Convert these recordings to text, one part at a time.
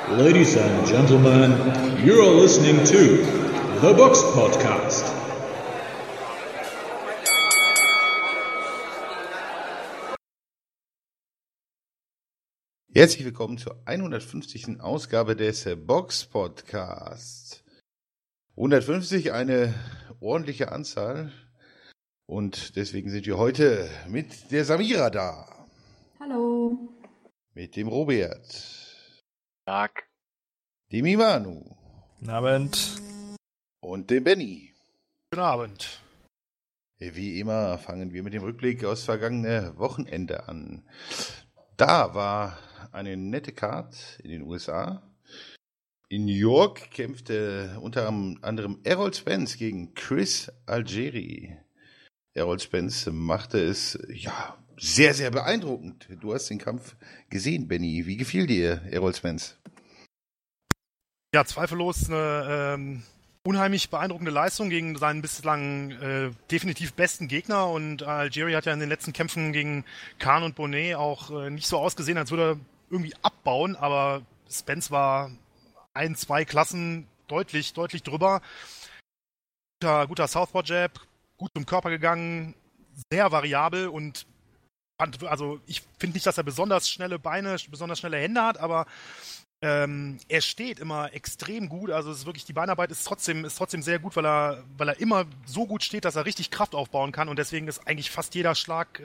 Ladies and gentlemen, you are listening to The Box Podcast. Herzlich willkommen zur 150. Ausgabe des Box Podcasts. 150, eine ordentliche Anzahl. Und deswegen sind wir heute mit der Samira da. Hallo. Mit dem Robert. Tag. Dem Imanu. Guten Abend. Und dem Benny. Guten Abend. Wie immer fangen wir mit dem Rückblick aus vergangene Wochenende an. Da war eine nette Card in den USA. In New York kämpfte unter anderem Errol Spence gegen Chris Algieri. Errol Spence machte es sehr, sehr beeindruckend. Du hast den Kampf gesehen, Benny. Wie gefiel dir Errol Spence? Ja, zweifellos eine unheimlich beeindruckende Leistung gegen seinen bislang definitiv besten Gegner. Und Algieri hat ja in den letzten Kämpfen gegen Khan und Bonnet auch nicht so ausgesehen, als würde er irgendwie abbauen. Aber Spence war 1-2 Klassen deutlich drüber. Guter Southpaw-Jab, gut zum Körper gegangen, sehr variabel und ich finde nicht, dass er besonders schnelle Beine, besonders schnelle Hände hat, aber er steht immer extrem gut. Also es ist wirklich, die Beinarbeit ist trotzdem sehr gut, weil er immer so gut steht, dass er richtig Kraft aufbauen kann, und deswegen ist eigentlich fast jeder Schlag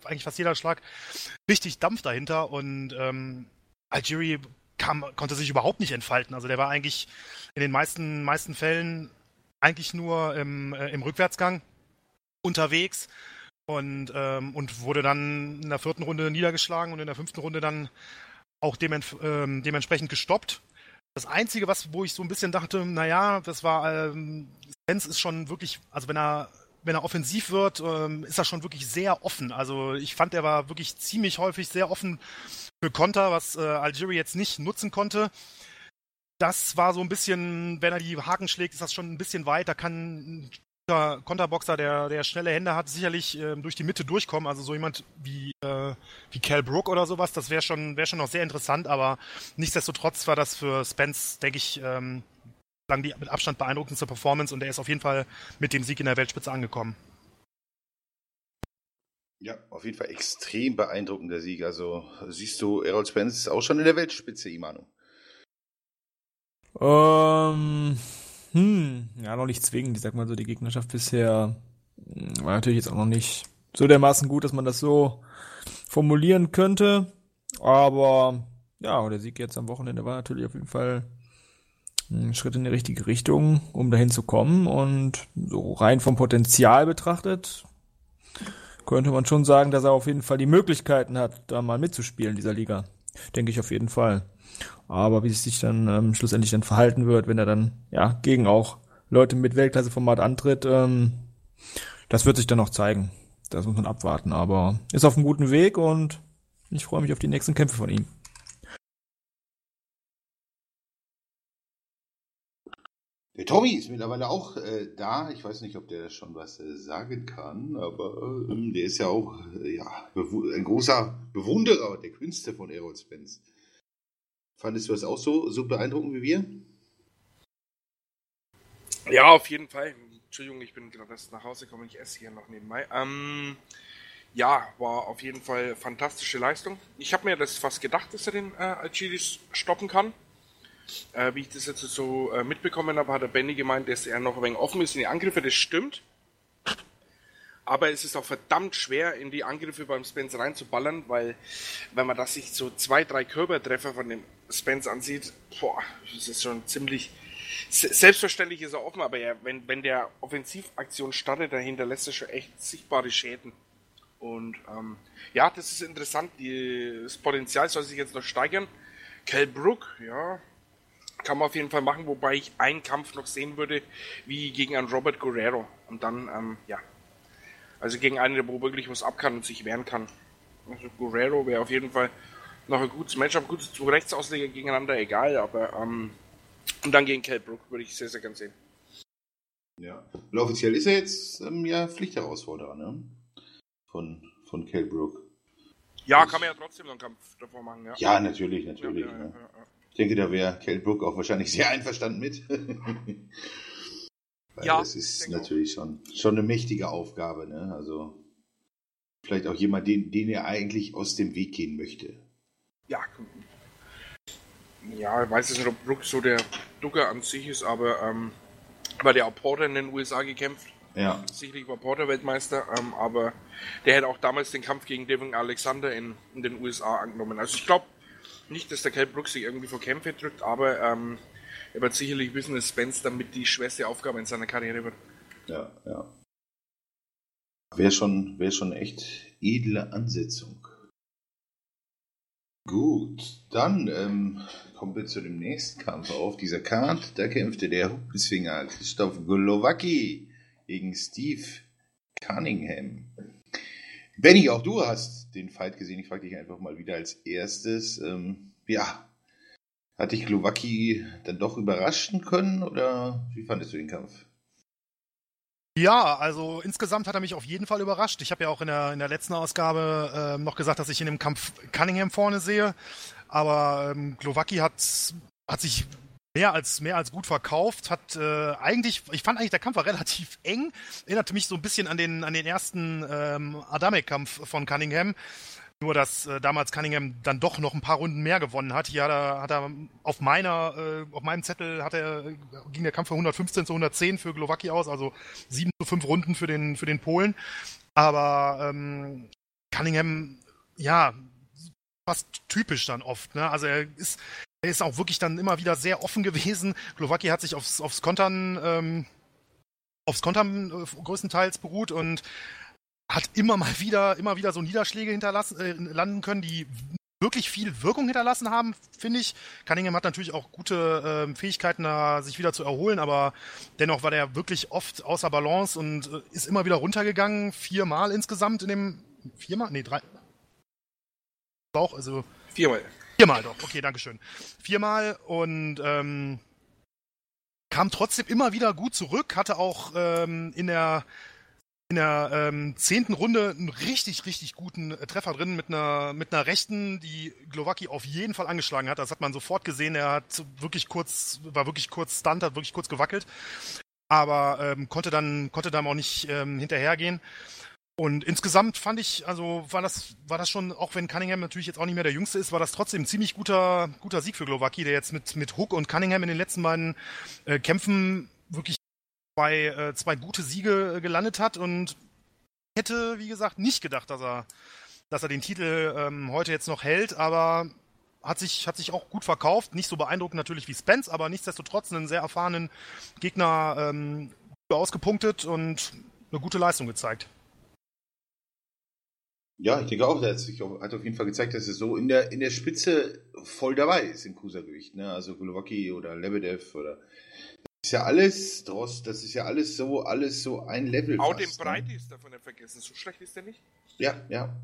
richtig Dampf dahinter, und Algieri konnte sich überhaupt nicht entfalten. Also der war eigentlich in den meisten Fällen eigentlich nur im Rückwärtsgang unterwegs und wurde dann in der 4. Runde niedergeschlagen und in der 5. Runde dann auch dementsprechend gestoppt. Das Einzige, wo ich so ein bisschen dachte, das war, Spence ist schon wirklich, also wenn er offensiv wird, ist er schon wirklich sehr offen. Also ich fand, er war wirklich ziemlich häufig sehr offen für Konter, was Algieri jetzt nicht nutzen konnte. Das war so ein bisschen, wenn er die Haken schlägt, ist das schon ein bisschen weit. Da kann ein Konterboxer, der schnelle Hände hat, sicherlich durch die Mitte durchkommen. Also so jemand wie Kell Brook oder sowas, das wäre schon noch sehr interessant. Aber nichtsdestotrotz war das für Spence, denke ich, die mit Abstand beeindruckendste Performance, und er ist auf jeden Fall mit dem Sieg in der Weltspitze angekommen. Ja, auf jeden Fall extrem beeindruckender Sieg. Also siehst du Errol Spence auch schon in der Weltspitze, Imanu? Noch nicht zwingend. Ich sag mal so, die Gegnerschaft bisher war natürlich jetzt auch noch nicht so dermaßen gut, dass man das so formulieren könnte. Aber ja, der Sieg jetzt am Wochenende war natürlich auf jeden Fall ein Schritt in die richtige Richtung, um dahin zu kommen. Und so rein vom Potenzial betrachtet könnte man schon sagen, dass er auf jeden Fall die Möglichkeiten hat, da mal mitzuspielen in dieser Liga. Denke ich auf jeden Fall. Aber wie es sich dann schlussendlich dann verhalten wird, wenn er dann gegen auch Leute mit Weltklasseformat antritt, das wird sich dann noch zeigen. Das muss man abwarten. Aber ist auf einem guten Weg, und ich freue mich auf die nächsten Kämpfe von ihm. Der Tommy ist mittlerweile auch da. Ich weiß nicht, ob der schon was sagen kann, aber der ist ja auch ein großer Bewunderer der Künste von Errol Spence. Fandest du das auch so beeindruckend wie wir? Ja, auf jeden Fall. Entschuldigung, ich bin gerade erst nach Hause gekommen, ich esse hier noch nebenbei. War auf jeden Fall fantastische Leistung. Ich habe mir das fast gedacht, dass er den Algieri stoppen kann. Wie ich das jetzt so mitbekommen habe, hat der Benny gemeint, dass er noch ein wenig offen ist in die Angriffe. Das stimmt. Aber es ist auch verdammt schwer, in die Angriffe beim Spence reinzuballern, weil wenn man das sich so 2-3 Körpertreffer von dem Spence ansieht, das ist schon ziemlich... Selbstverständlich ist er offen, aber wenn der Offensivaktion startet, dann hinterlässt er schon echt sichtbare Schäden. Und das ist interessant. Das Potenzial soll sich jetzt noch steigern. Kell Brook, kann man auf jeden Fall machen, wobei ich einen Kampf noch sehen würde, wie gegen einen Robert Guerrero. Und dann, also gegen einen, der wo wirklich was ab kann und sich wehren kann. Also Guerrero wäre auf jeden Fall noch ein gutes Matchup, gut zu Rechtsausleger gegeneinander, egal, aber und dann gegen Kell Brook würde ich sehr, sehr gern sehen. Ja, und offiziell ist er jetzt Pflichtherausforderer, ne? Von Kell Brook. Ja, kann man ja trotzdem noch einen Kampf davor machen, ja. Ja, natürlich. Ja. Ne? Ich denke, da wäre Kell Brook auch wahrscheinlich sehr einverstanden mit. Weil Ja, das ist ich denke natürlich schon eine mächtige Aufgabe, ne? Also vielleicht auch jemand, den er eigentlich aus dem Weg gehen möchte. Ja, ich weiß jetzt nicht, ob Brook so der Ducker an sich ist, aber weil der auch Porter in den USA gekämpft. Ja. Sicherlich war Porter Weltmeister, aber der hätte auch damals den Kampf gegen Devin Alexander in den USA angenommen. Also ich glaube nicht, dass der Kell Brook sich irgendwie vor Kämpfe drückt, aber er wird sicherlich wissen, dass Spence damit die schwerste Aufgabe in seiner Karriere wird. Ja. Wäre schon echt edle Ansetzung. Gut, dann kommen wir zu dem nächsten Kampf auf dieser Card. Da kämpfte der Huppenzwinger Krzysztof Glowacki gegen Steve Cunningham. Benny, auch du hast den Fight gesehen. Ich frage dich einfach mal wieder als erstes. Hat dich Glowacki dann doch überraschen können oder wie fandest du den Kampf? Ja, also insgesamt hat er mich auf jeden Fall überrascht. Ich habe ja auch in der letzten Ausgabe noch gesagt, dass ich in dem Kampf Cunningham vorne sehe. Aber Glowacki hat sich mehr als gut verkauft. Ich fand eigentlich, der Kampf war relativ eng. Erinnerte mich so ein bisschen an den ersten Adamek-Kampf von Cunningham. Nur, dass damals Cunningham dann doch noch ein paar Runden mehr gewonnen hat. Hier hat er auf meinem Zettel ging der Kampf von 115 zu 110 für Glowacki aus, also 7-5 Runden für den Polen. Aber Cunningham, ja, fast typisch dann oft, ne? Also er ist auch wirklich dann immer wieder sehr offen gewesen. Glowacki hat sich aufs Kontern größtenteils beruht und hat immer wieder so Niederschläge landen können, die wirklich viel Wirkung hinterlassen haben, finde ich. Cunningham hat natürlich auch gute Fähigkeiten, da sich wieder zu erholen, aber dennoch war der wirklich oft außer Balance und ist immer wieder runtergegangen. 4-mal insgesamt in dem... 4-mal? Nee, 3. Auch, also... 4-mal. 4-mal doch, okay, dankeschön. 4-mal und kam trotzdem immer wieder gut zurück, hatte auch in der 10. Runde einen richtig, richtig guten Treffer drin mit einer Rechten, die Glowacki auf jeden Fall angeschlagen hat. Das hat man sofort gesehen. Er war wirklich kurz stunt, hat wirklich kurz gewackelt. Aber konnte dann auch nicht hinterhergehen. Und insgesamt fand ich, also war das schon, auch wenn Cunningham natürlich jetzt auch nicht mehr der Jüngste ist, war das trotzdem ein ziemlich guter Sieg für Glowacki, der jetzt mit Hook und Cunningham in den letzten beiden Kämpfen wirklich zwei gute Siege gelandet hat und hätte, wie gesagt, nicht gedacht, dass er den Titel heute jetzt noch hält, aber hat sich auch gut verkauft. Nicht so beeindruckend natürlich wie Spence, aber nichtsdestotrotz einen sehr erfahrenen Gegner ausgepunktet und eine gute Leistung gezeigt. Ja, ich denke auch, der hat auf jeden Fall gezeigt, dass er so in der Spitze voll dabei ist im Cruisergewicht, ne? Also Glowacki oder Lebedev oder das ist ja alles so ein Level. Auch fast, den Breite ist davon nicht vergessen. So schlecht ist der nicht. Ja.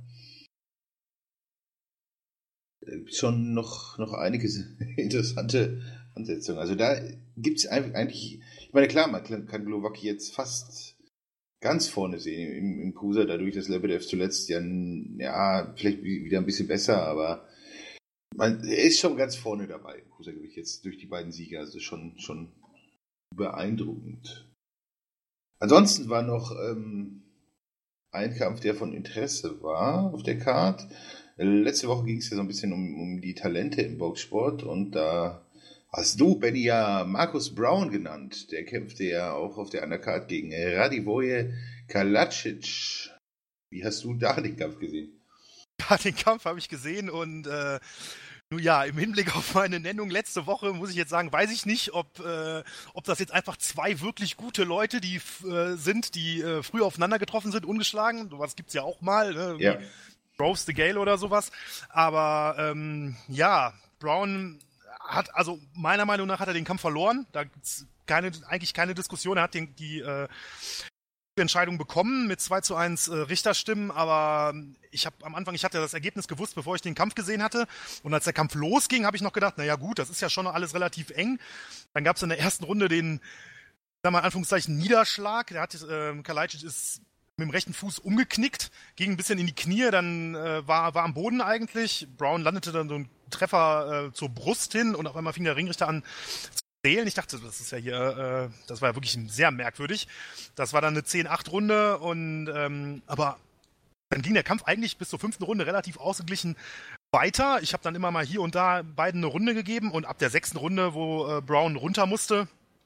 Schon noch einige interessante Ansetzungen. Also da gibt es eigentlich, ich meine, klar, man kann Glowacki jetzt fast ganz vorne sehen im Cruiser, dadurch, dass Lebedev zuletzt ja vielleicht wieder ein bisschen besser, aber er ist schon ganz vorne dabei im Cruisergewicht jetzt durch die beiden Siege, also schon beeindruckend. Ansonsten war noch ein Kampf, der von Interesse war auf der Card. Letzte Woche ging es ja so ein bisschen um die Talente im Boxsport und da hast du, Benny, ja Marcus Brown genannt. Der kämpfte ja auch auf der Undercard gegen Radivoje Kalacic. Wie hast du da den Kampf gesehen? Ja, den Kampf habe ich gesehen und nun ja, im Hinblick auf meine Nennung letzte Woche muss ich jetzt sagen, weiß ich nicht, ob das jetzt einfach zwei wirklich gute Leute, die früh aufeinander getroffen sind, ungeschlagen. Sowas gibt's ja auch mal, ne? Ja. Rose the Gale oder sowas. Aber Brown hat, also meiner Meinung nach hat er den Kampf verloren. Da gibt's eigentlich keine Diskussion. Er hat die Entscheidung bekommen mit 2:1 Richterstimmen, aber ich hatte das Ergebnis gewusst, bevor ich den Kampf gesehen hatte. Und als der Kampf losging, habe ich noch gedacht, naja gut, das ist ja schon noch alles relativ eng. Dann gab es in der ersten Runde den, sagen wir in Anführungszeichen, Niederschlag. Kalacic ist mit dem rechten Fuß umgeknickt, ging ein bisschen in die Knie, dann war am Boden eigentlich. Brown landete dann so ein Treffer zur Brust hin und auf einmal fing der Ringrichter an zu zählen. Ich dachte, das ist ja hier, das war ja wirklich sehr merkwürdig. Das war dann eine 10-8-Runde und aber dann ging der Kampf eigentlich bis zur 5. Runde relativ ausgeglichen weiter. Ich habe dann immer mal hier und da beiden eine Runde gegeben und ab der 6. Runde, wo Brown runter musste,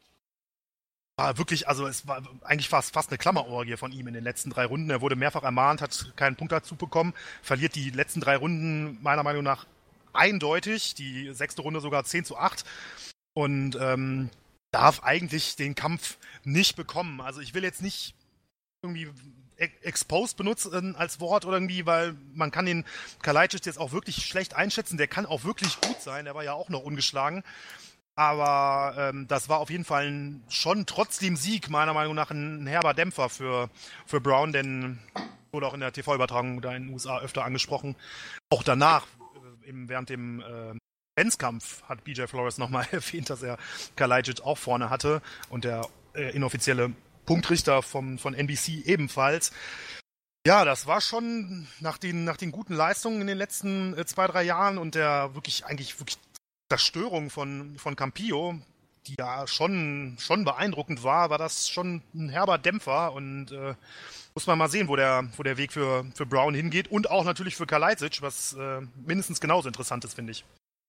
war wirklich, also es war eigentlich fast eine Klammerorgie von ihm in den letzten 3 Runden. Er wurde mehrfach ermahnt, hat keinen Punkt dazu bekommen, verliert die letzten 3 Runden meiner Meinung nach eindeutig, die 6. Runde sogar 10-8 und darf eigentlich den Kampf nicht bekommen. Also ich will jetzt nicht irgendwie exposed benutzen als Wort oder irgendwie, weil man kann den Kalajdzic jetzt auch wirklich schlecht einschätzen. Der kann auch wirklich gut sein, der war ja auch noch ungeschlagen. Aber das war auf jeden Fall schon trotz dem Sieg meiner Meinung nach ein herber Dämpfer für Brown, denn wurde auch in der TV-Übertragung da in den USA öfter angesprochen. Auch danach, während dem Benz-Kampf, hat BJ Flores nochmal erwähnt, dass er Kalajdzic auch vorne hatte und der inoffizielle Punktrichter von NBC ebenfalls. Ja, das war schon nach den guten Leistungen in den letzten 2-3 Jahren und der wirklich Zerstörung von Campillo, die ja schon beeindruckend war das schon ein herber Dämpfer und muss man mal sehen, wo der Weg für Brown hingeht und auch natürlich für Kalajdzic, was mindestens genauso interessant ist, finde ich.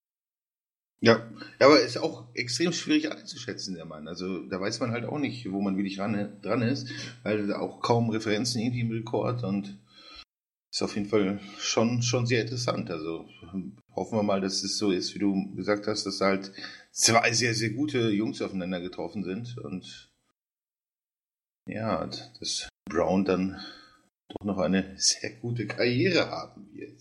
Ja, aber ist auch extrem schwierig einzuschätzen, der Mann. Also da weiß man halt auch nicht, wo man wirklich dran ist, weil da auch kaum Referenzen irgendwie im Rekord und ist auf jeden Fall schon sehr interessant. Also hoffen wir mal, dass es so ist, wie du gesagt hast, dass halt 2 sehr, sehr gute Jungs aufeinander getroffen sind und ja, dass Brown dann doch noch eine sehr gute Karriere haben wird.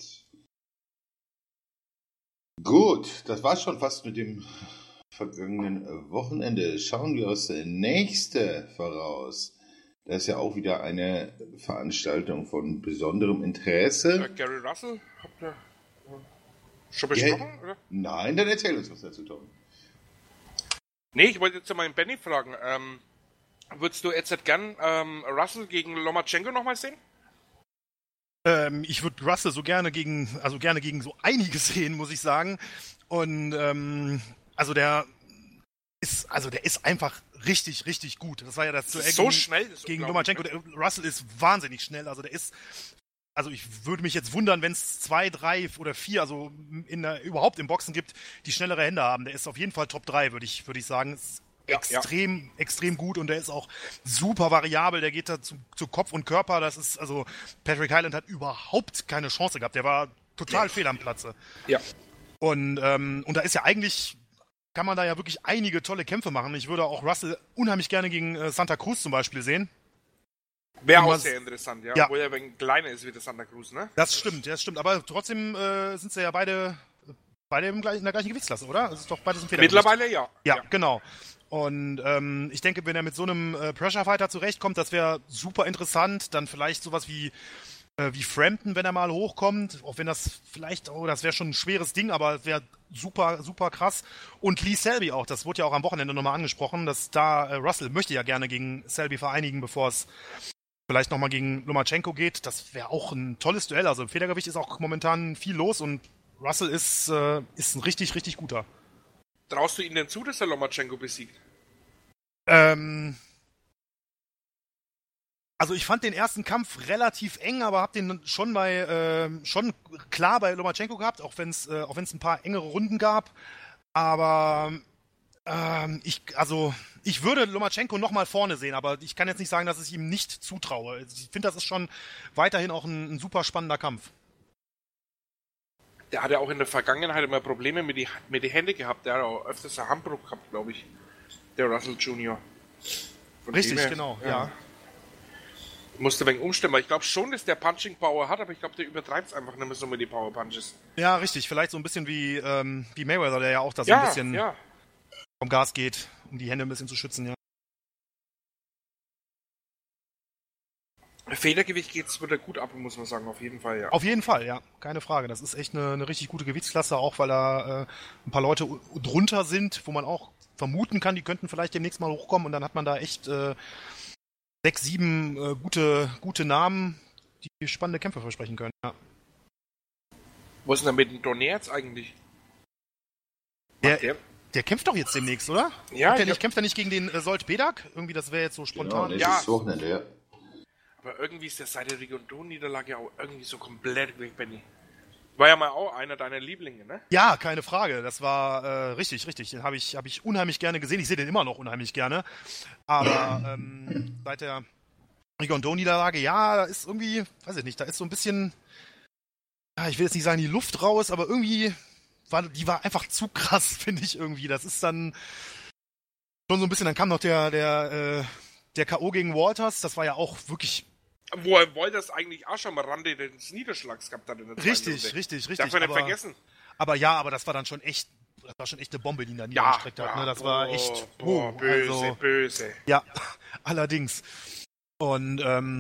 Gut, das war's schon fast mit dem vergangenen Wochenende. Schauen wir aufs nächste voraus. Das ist ja auch wieder eine Veranstaltung von besonderem Interesse. Gary Russell, habt ihr schon besprochen, oder? Nein, dann erzähl uns was dazu, Tom. Nee, ich wollte jetzt mal den Benny fragen. Würdest du jetzt gern Russell gegen Lomachenko nochmal sehen? Ich würde Russell gerne gegen so einiges sehen, muss ich sagen. Und der ist einfach richtig, richtig gut. Das war ja das so schnell gegen Lomachenko. Russell ist wahnsinnig schnell. Also ich würde mich jetzt wundern, wenn es 2, 3 oder 4, also überhaupt im Boxen gibt, die schnellere Hände haben. Der ist auf jeden Fall Top 3, würde ich sagen. Ist extrem gut und der ist auch super variabel. Der geht da zu Kopf und Körper. Das ist, also Patrick Hyland hat überhaupt keine Chance gehabt. Der war total fehl am Platze. Ja. Und da ist ja eigentlich, kann man da ja wirklich einige tolle Kämpfe machen. Ich würde auch Russell unheimlich gerne gegen Santa Cruz zum Beispiel sehen. Wäre auch sehr interessant, ja. Obwohl er ein wenig kleiner ist wie der Santa Cruz, ne? Das stimmt. Aber trotzdem sind sie ja beide in der gleichen Gewichtsklasse, oder? Das ist doch beides im Federgewicht. Mittlerweile ja. Ja, genau. Und ich denke, wenn er mit so einem Pressure-Fighter zurechtkommt, das wäre super interessant. Dann vielleicht sowas wie Frampton, wenn er mal hochkommt. Auch wenn das vielleicht, das wäre schon ein schweres Ding, aber es wäre super, super krass. Und Lee Selby auch, das wurde ja auch am Wochenende nochmal angesprochen, dass da Russell möchte ja gerne gegen Selby vereinigen, bevor es vielleicht nochmal gegen Lomachenko geht. Das wäre auch ein tolles Duell. Also im Federgewicht ist auch momentan viel los und Russell ist ein richtig, richtig guter. Traust du ihm denn zu, dass er Lomachenko besiegt? Also ich fand den ersten Kampf relativ eng, aber habe den schon klar bei Lomachenko gehabt, auch wenn es ein paar engere Runden gab. Aber ich würde Lomachenko noch mal vorne sehen, aber ich kann jetzt nicht sagen, dass ich ihm nicht zutraue. Ich finde, das ist schon weiterhin auch ein super spannender Kampf. Der hat ja auch in der Vergangenheit immer Probleme mit den Händen gehabt. Der hat auch öfters einen Handbruch gehabt, glaube ich. Der Russell Jr. Richtig, genau, ja. Musste ein wenig umstellen, weil ich glaube schon, dass der Punching Power hat, aber ich glaube, der übertreibt es einfach nicht mehr so mit den Power Punches. Ja, richtig. Vielleicht so ein bisschen wie Mayweather, der ja auch da so ein bisschen vom Gas geht, um die Hände ein bisschen zu schützen, ja. Federgewicht geht es wieder gut ab, muss man sagen, auf jeden Fall, ja. Auf jeden Fall, ja, keine Frage. Das ist echt eine richtig gute Gewichtsklasse, auch weil da ein paar Leute drunter sind, wo man auch vermuten kann, die könnten vielleicht demnächst mal hochkommen und dann hat man da echt 6, 7 gute Namen, die spannende Kämpfe versprechen können. Ja. Was ist denn da mit dem Donaire jetzt eigentlich? Der kämpft doch jetzt demnächst, oder? Ja, Kämpft er nicht gegen den Solt Bedak? Irgendwie, das wäre jetzt so spontan. Genau, Ja. nächstes Wochenende, ja. Aber irgendwie ist der seit der Rigondeaux-Niederlage auch irgendwie so komplett weg, Benny. War ja mal auch einer deiner Lieblinge, ne? Ja, keine Frage. Das war richtig. Den habe ich unheimlich gerne gesehen. Ich sehe den immer noch unheimlich gerne. Aber seit der Rigondeaux-Niederlage, ja, da ist irgendwie, weiß ich nicht, da ist so ein bisschen, ja, ich will jetzt nicht sagen die Luft raus, aber irgendwie war einfach zu krass, finde ich irgendwie. Das ist dann schon so ein bisschen, dann kam noch der K.O. gegen Walters, das war ja auch wirklich... Wo er Walters eigentlich auch schon am Rande des Niederschlags gehabt hat in der zweiten Runde. Richtig. Darf man nicht vergessen. Aber das war dann schon echt, eine Bombe, die ihn da niedergestreckt hat. Ne? Das war echt... Böse. Ja, allerdings. Und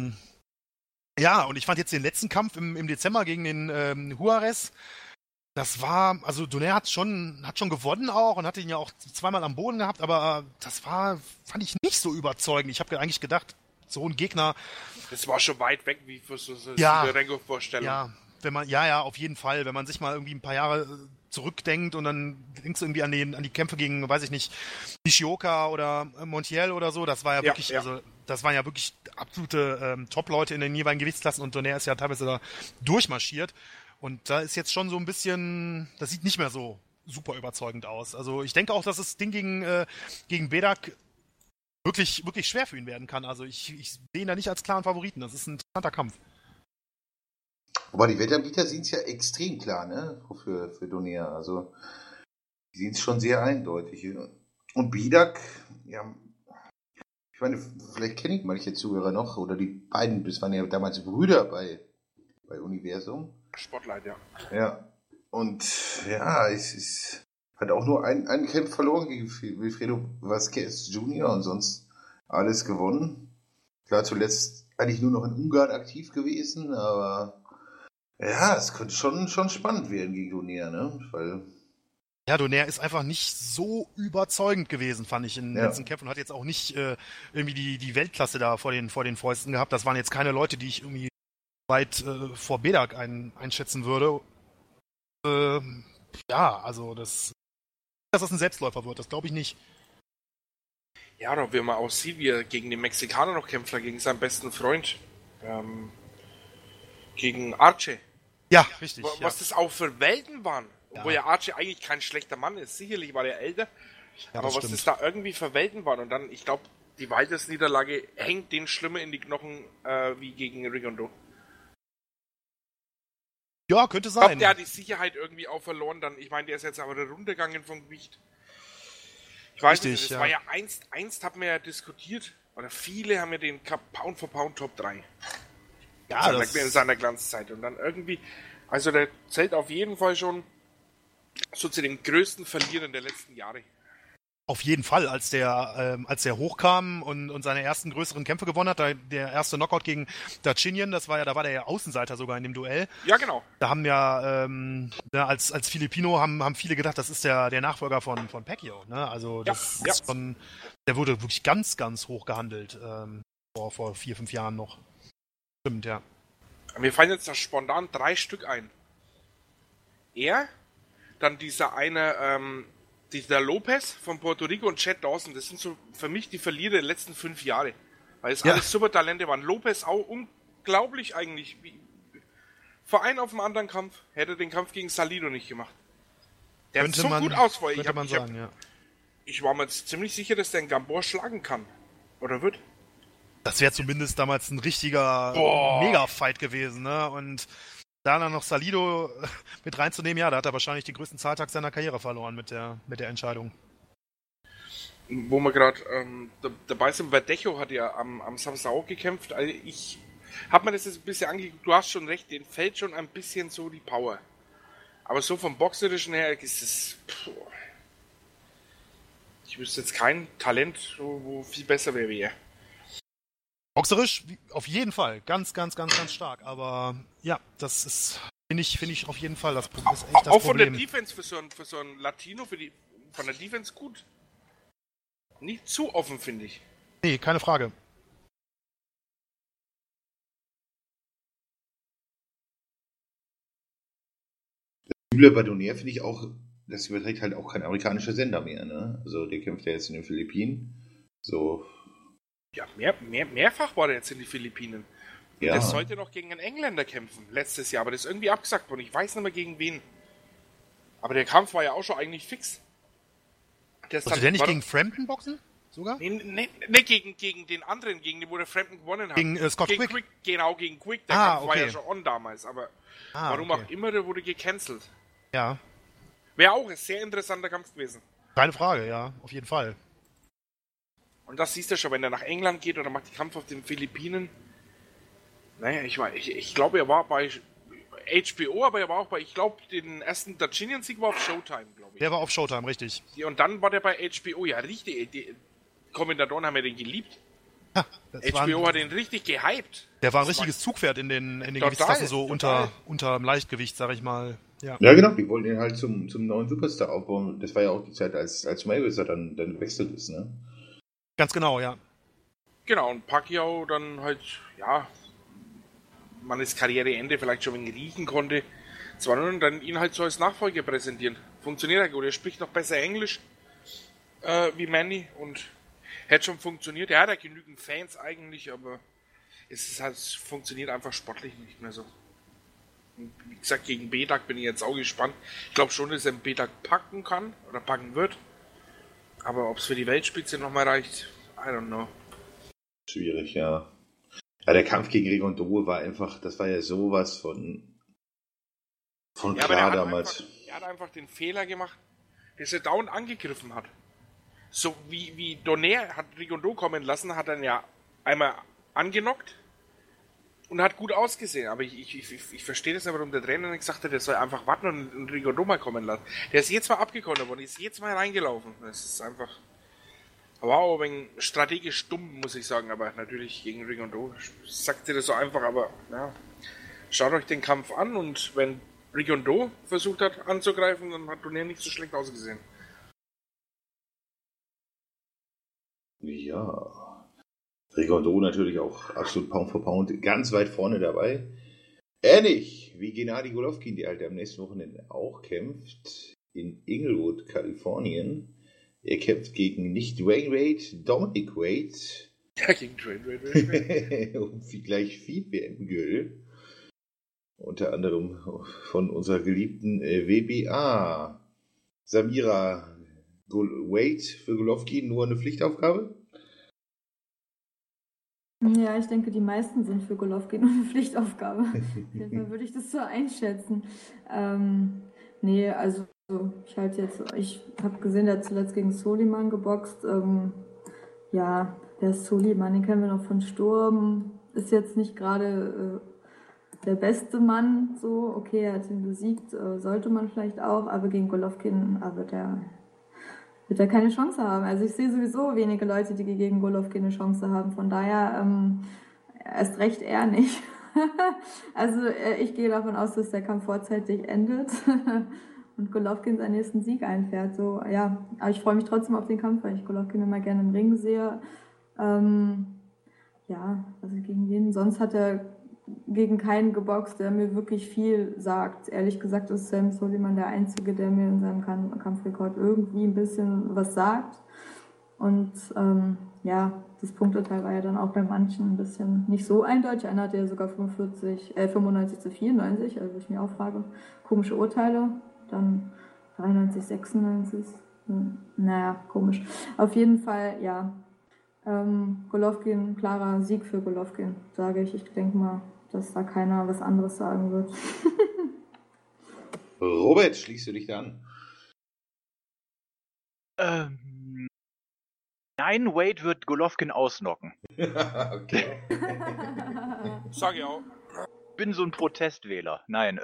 ja, und ich fand jetzt den letzten Kampf im Dezember gegen den Juarez, das war, also Donaire hat schon gewonnen auch und hatte ihn ja auch zweimal am Boden gehabt, aber fand ich nicht so überzeugend. Ich habe eigentlich gedacht, so ein Gegner... Das war schon weit weg, wie für so Rengo-Vorstellung. Ja, auf jeden Fall. Wenn man sich mal irgendwie ein paar Jahre zurückdenkt und dann denkst du irgendwie an die Kämpfe gegen, weiß ich nicht, Nishioka oder Montiel oder so, das war ja wirklich, ja. also das waren ja wirklich absolute Top-Leute in den jeweiligen Gewichtsklassen und Donaire ist ja teilweise da durchmarschiert. Und da ist jetzt schon so ein bisschen, das sieht nicht mehr so super überzeugend aus. Also ich denke auch, dass das Ding gegen Bedak wirklich, wirklich schwer für ihn werden kann. Also ich sehe ihn da nicht als klaren Favoriten. Das ist ein interessanter Kampf. Aber die Wettanbieter sehen es ja extrem klar, ne? Für Donaire. Also die sehen es schon sehr eindeutig. Und Bedak, ja, ich meine, vielleicht kenne ich manche Zuhörer noch, oder die beiden, das waren ja damals Brüder bei Universum. Spotlight, ja. Ja. Und ja, es hat auch nur einen Kampf verloren gegen Wilfredo Vazquez Jr. und sonst alles gewonnen. Klar, zuletzt eigentlich nur noch in Ungarn aktiv gewesen, aber ja, es könnte schon spannend werden gegen Donaire, ne? Weil ja, Donaire ist einfach nicht so überzeugend gewesen, fand ich in den letzten Kämpfen und hat jetzt auch nicht irgendwie die Weltklasse da vor den Fäusten gehabt. Das waren jetzt keine Leute, die ich irgendwie weit vor Bedak einschätzen würde. Ja, also dass das ein Selbstläufer wird, das glaube ich nicht. Ja, oder wie man auch sieht, wie er gegen den Mexikaner noch kämpft, gegen seinen besten Freund. Gegen Arce. Ja, richtig. Was das auch für Welten waren. Obwohl ja Arce eigentlich kein schlechter Mann ist. Sicherlich war er älter. Ja, aber was das da irgendwie für Welten waren. Und dann, ich glaube, die Walters-Niederlage hängt den schlimmer in die Knochen wie gegen Rigondeaux. Ja, könnte sein. Ich glaube, der hat die Sicherheit irgendwie auch verloren. Dann, ich meine, der ist jetzt aber runtergegangen vom Gewicht. Ich weiß nicht, das war ja einst haben wir ja diskutiert, oder viele haben ja den Pound for Pound Top 3. Ja, in seiner Glanzzeit. Und dann irgendwie, also der zählt auf jeden Fall schon so zu den größten Verlierern der letzten Jahre. Auf jeden Fall, als der hochkam und seine ersten größeren Kämpfe gewonnen hat, der erste Knockout gegen Darchinyan, da war der ja Außenseiter sogar in dem Duell. Ja, genau. Da haben als Filipino haben viele gedacht, das ist der Nachfolger von Pacquiao, ne? Also das ist schon, der wurde wirklich ganz, ganz hoch gehandelt vor 4, 5 Jahren noch. Stimmt, ja. Mir fallen jetzt da spontan 3 Stück ein. Er, dann dieser Lopez von Puerto Rico und Chad Dawson, das sind so für mich die Verlierer der letzten 5 Jahre. Weil es alles super Talente waren. Lopez auch unglaublich eigentlich. Vor einem auf dem anderen Kampf hätte er den Kampf gegen Salido nicht gemacht. Der hat so gut aus vor. Ich war mir jetzt ziemlich sicher, dass der einen Gamboa schlagen kann. Oder wird. Das wäre zumindest damals ein richtiger Mega-Fight gewesen, ne? Und da dann noch Salido mit reinzunehmen, ja, da hat er wahrscheinlich den größten Zahltag seiner Karriere verloren mit der Entscheidung. Wo wir gerade dabei sind, Verdejo hat ja am Samstag auch gekämpft. Also ich habe mir das jetzt ein bisschen angeguckt, du hast schon recht, denen fällt schon ein bisschen so die Power. Aber so vom Boxerischen her ist es... Ich wüsste jetzt kein Talent, wo viel besser wäre wie er. Boxerisch auf jeden Fall. Ganz, ganz, ganz, ganz stark. Aber ja, das ist, finde ich auf jeden Fall das Problem. Auch Problem. Von der Defense für so ein Latino, von der Defense gut. Nicht zu offen, finde ich. Nee, keine Frage. Bei Donaire finde ich auch, das überträgt halt auch kein amerikanischer Sender mehr, ne? Also der kämpft ja jetzt in den Philippinen. So. Ja, mehrfach war der jetzt in den Philippinen. Und Ja. der sollte noch gegen einen Engländer kämpfen, letztes Jahr, aber das ist irgendwie abgesagt worden. Ich weiß nicht mehr gegen wen. Aber der Kampf war ja auch schon eigentlich fix. Sollte der nicht gegen Frampton boxen? Sogar? Nee, gegen den anderen, gegen den, wo der Frampton gewonnen hat. Gegen Scott Quick? Genau, gegen Quick. Der Kampf war okay. ja schon on damals, aber warum okay. auch immer, der wurde gecancelt. Ja. Wäre auch ein sehr interessanter Kampf gewesen. Keine Frage, ja, auf jeden Fall. Und das siehst du schon, wenn er nach England geht oder macht den Kampf auf den Philippinen. Naja, ich glaube, er war bei HBO, aber er war auch bei, ich glaube, den ersten Darcinian-Sieg war auf Showtime, glaube ich. Der war auf Showtime, richtig. Und dann war der bei HBO, ja, richtig. Die Kommentatoren haben ja den geliebt. Ha, HBO hat den richtig gehypt. Der war ein richtiges Zugpferd in den Gewichtsklassen, so unter dem Leichtgewicht, sag ich mal. Ja, Genau, die wollten ihn halt zum neuen Superstar aufbauen. Das war ja auch die Zeit, als Mayweather dann gewechselt ist, ne? ganz genau, ja. Genau, und Pacquiao dann halt, ja, man das Karriereende vielleicht schon ein wenig riechen konnte. Zwar nur, und dann ihn halt so als Nachfolger präsentieren. Funktioniert ja gut, er spricht noch besser Englisch wie Manny und hätte schon funktioniert. Er hat ja genügend Fans eigentlich, aber es funktioniert einfach sportlich nicht mehr so. Und wie gesagt, gegen Bedak bin ich jetzt auch gespannt. Ich glaube schon, dass er Bedak packen kann oder packen wird. Aber ob es für die Weltspitze nochmal reicht, I don't know. Schwierig, ja. Ja, der Kampf gegen Rigondeaux war einfach, das war ja sowas von Ja, klar damals. Er hat einfach den Fehler gemacht, dass er dauernd angegriffen hat. So wie Donaire hat Rigondeaux kommen lassen, hat er ihn ja einmal angenockt und hat gut ausgesehen. Aber ich verstehe das nicht, warum der Trainer nicht gesagt hat, der soll einfach warten und Rigondeaux mal kommen lassen. Der ist jetzt mal abgekontert worden, ist jetzt mal reingelaufen. Das ist einfach... Wow, ein wenig strategisch dumm, muss ich sagen, aber natürlich gegen Rigondeaux sagt ihr das so einfach, aber ja, schaut euch den Kampf an und wenn Rigondeaux versucht hat anzugreifen, dann hat Donaire nicht so schlecht ausgesehen. Ja. Rigondeaux natürlich auch absolut Pound for Pound ganz weit vorne dabei. Ähnlich wie Gennady Golovkin, der halt am nächsten Wochenende auch kämpft, in Inglewood, Kalifornien. Er kämpft gegen nicht Dwayne Wade, Dominic Wade. Ja, gegen Dwayne Wade. Und gleich viel WM-Gül. Unter anderem von unserer geliebten WBA. Samira Wade für Golovkin nur eine Pflichtaufgabe? Ja, ich denke, die meisten sind für Golovkin eine Pflichtaufgabe. Auf jeden Fall würde ich das so einschätzen. Nee, also ich habe gesehen, der hat zuletzt gegen Soliman geboxt. Ja, der Soliman, den kennen wir noch von Sturm, ist jetzt nicht gerade der beste Mann, so, okay, er hat ihn besiegt, sollte man vielleicht auch, aber gegen Golovkin wird er keine Chance haben. Also ich sehe sowieso wenige Leute, die gegen Golovkin eine Chance haben, von daher erst recht er nicht. Also ich gehe davon aus, dass der Kampf vorzeitig endet und Golovkin seinen nächsten Sieg einfährt. So, ja, aber ich freue mich trotzdem auf den Kampf, weil ich Golovkin immer gerne im Ring sehe. Ja, also gegen wen? Sonst hat er gegen keinen geboxt, der mir wirklich viel sagt. Ehrlich gesagt ist Sam Soliman der Einzige, der mir in seinem Kampfrekord irgendwie ein bisschen was sagt. Und ja, das Punkteteil war ja dann auch bei manchen ein bisschen nicht so eindeutig. Einer hatte ja sogar 95:94, also ich mir auch frage, komische Urteile. Dann 93:96. Naja, komisch. Auf jeden Fall, ja. Golovkin, klarer Sieg für Golovkin, sage ich. Ich denke mal, dass da keiner was anderes sagen wird. Robert, schließt du dich da an? Nein, Wade wird Golovkin ausnocken. Okay. Sag ich auch. Bin so ein Protestwähler. Nein,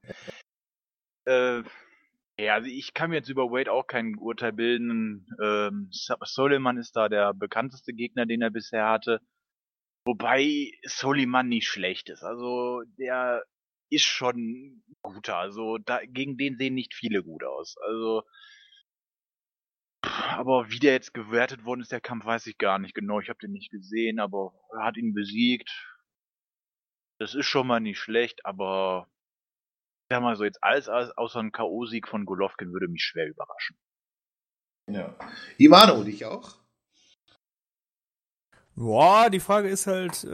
ja, also ich kann mir jetzt über Wade auch kein Urteil bilden. Soliman ist da der bekannteste Gegner, den er bisher hatte. Wobei Soliman nicht schlecht ist. Also der ist schon ein guter. Also gegen den sehen nicht viele gut aus. Also, aber wie der jetzt gewertet worden ist, der Kampf, weiß ich gar nicht genau. Ich habe den nicht gesehen, aber er hat ihn besiegt. Das ist schon mal nicht schlecht, aber sag mal so, jetzt alles außer ein K.O.-Sieg von Golovkin würde mich schwer überraschen. Ja. Ivano, dich auch? Boah, die Frage ist halt,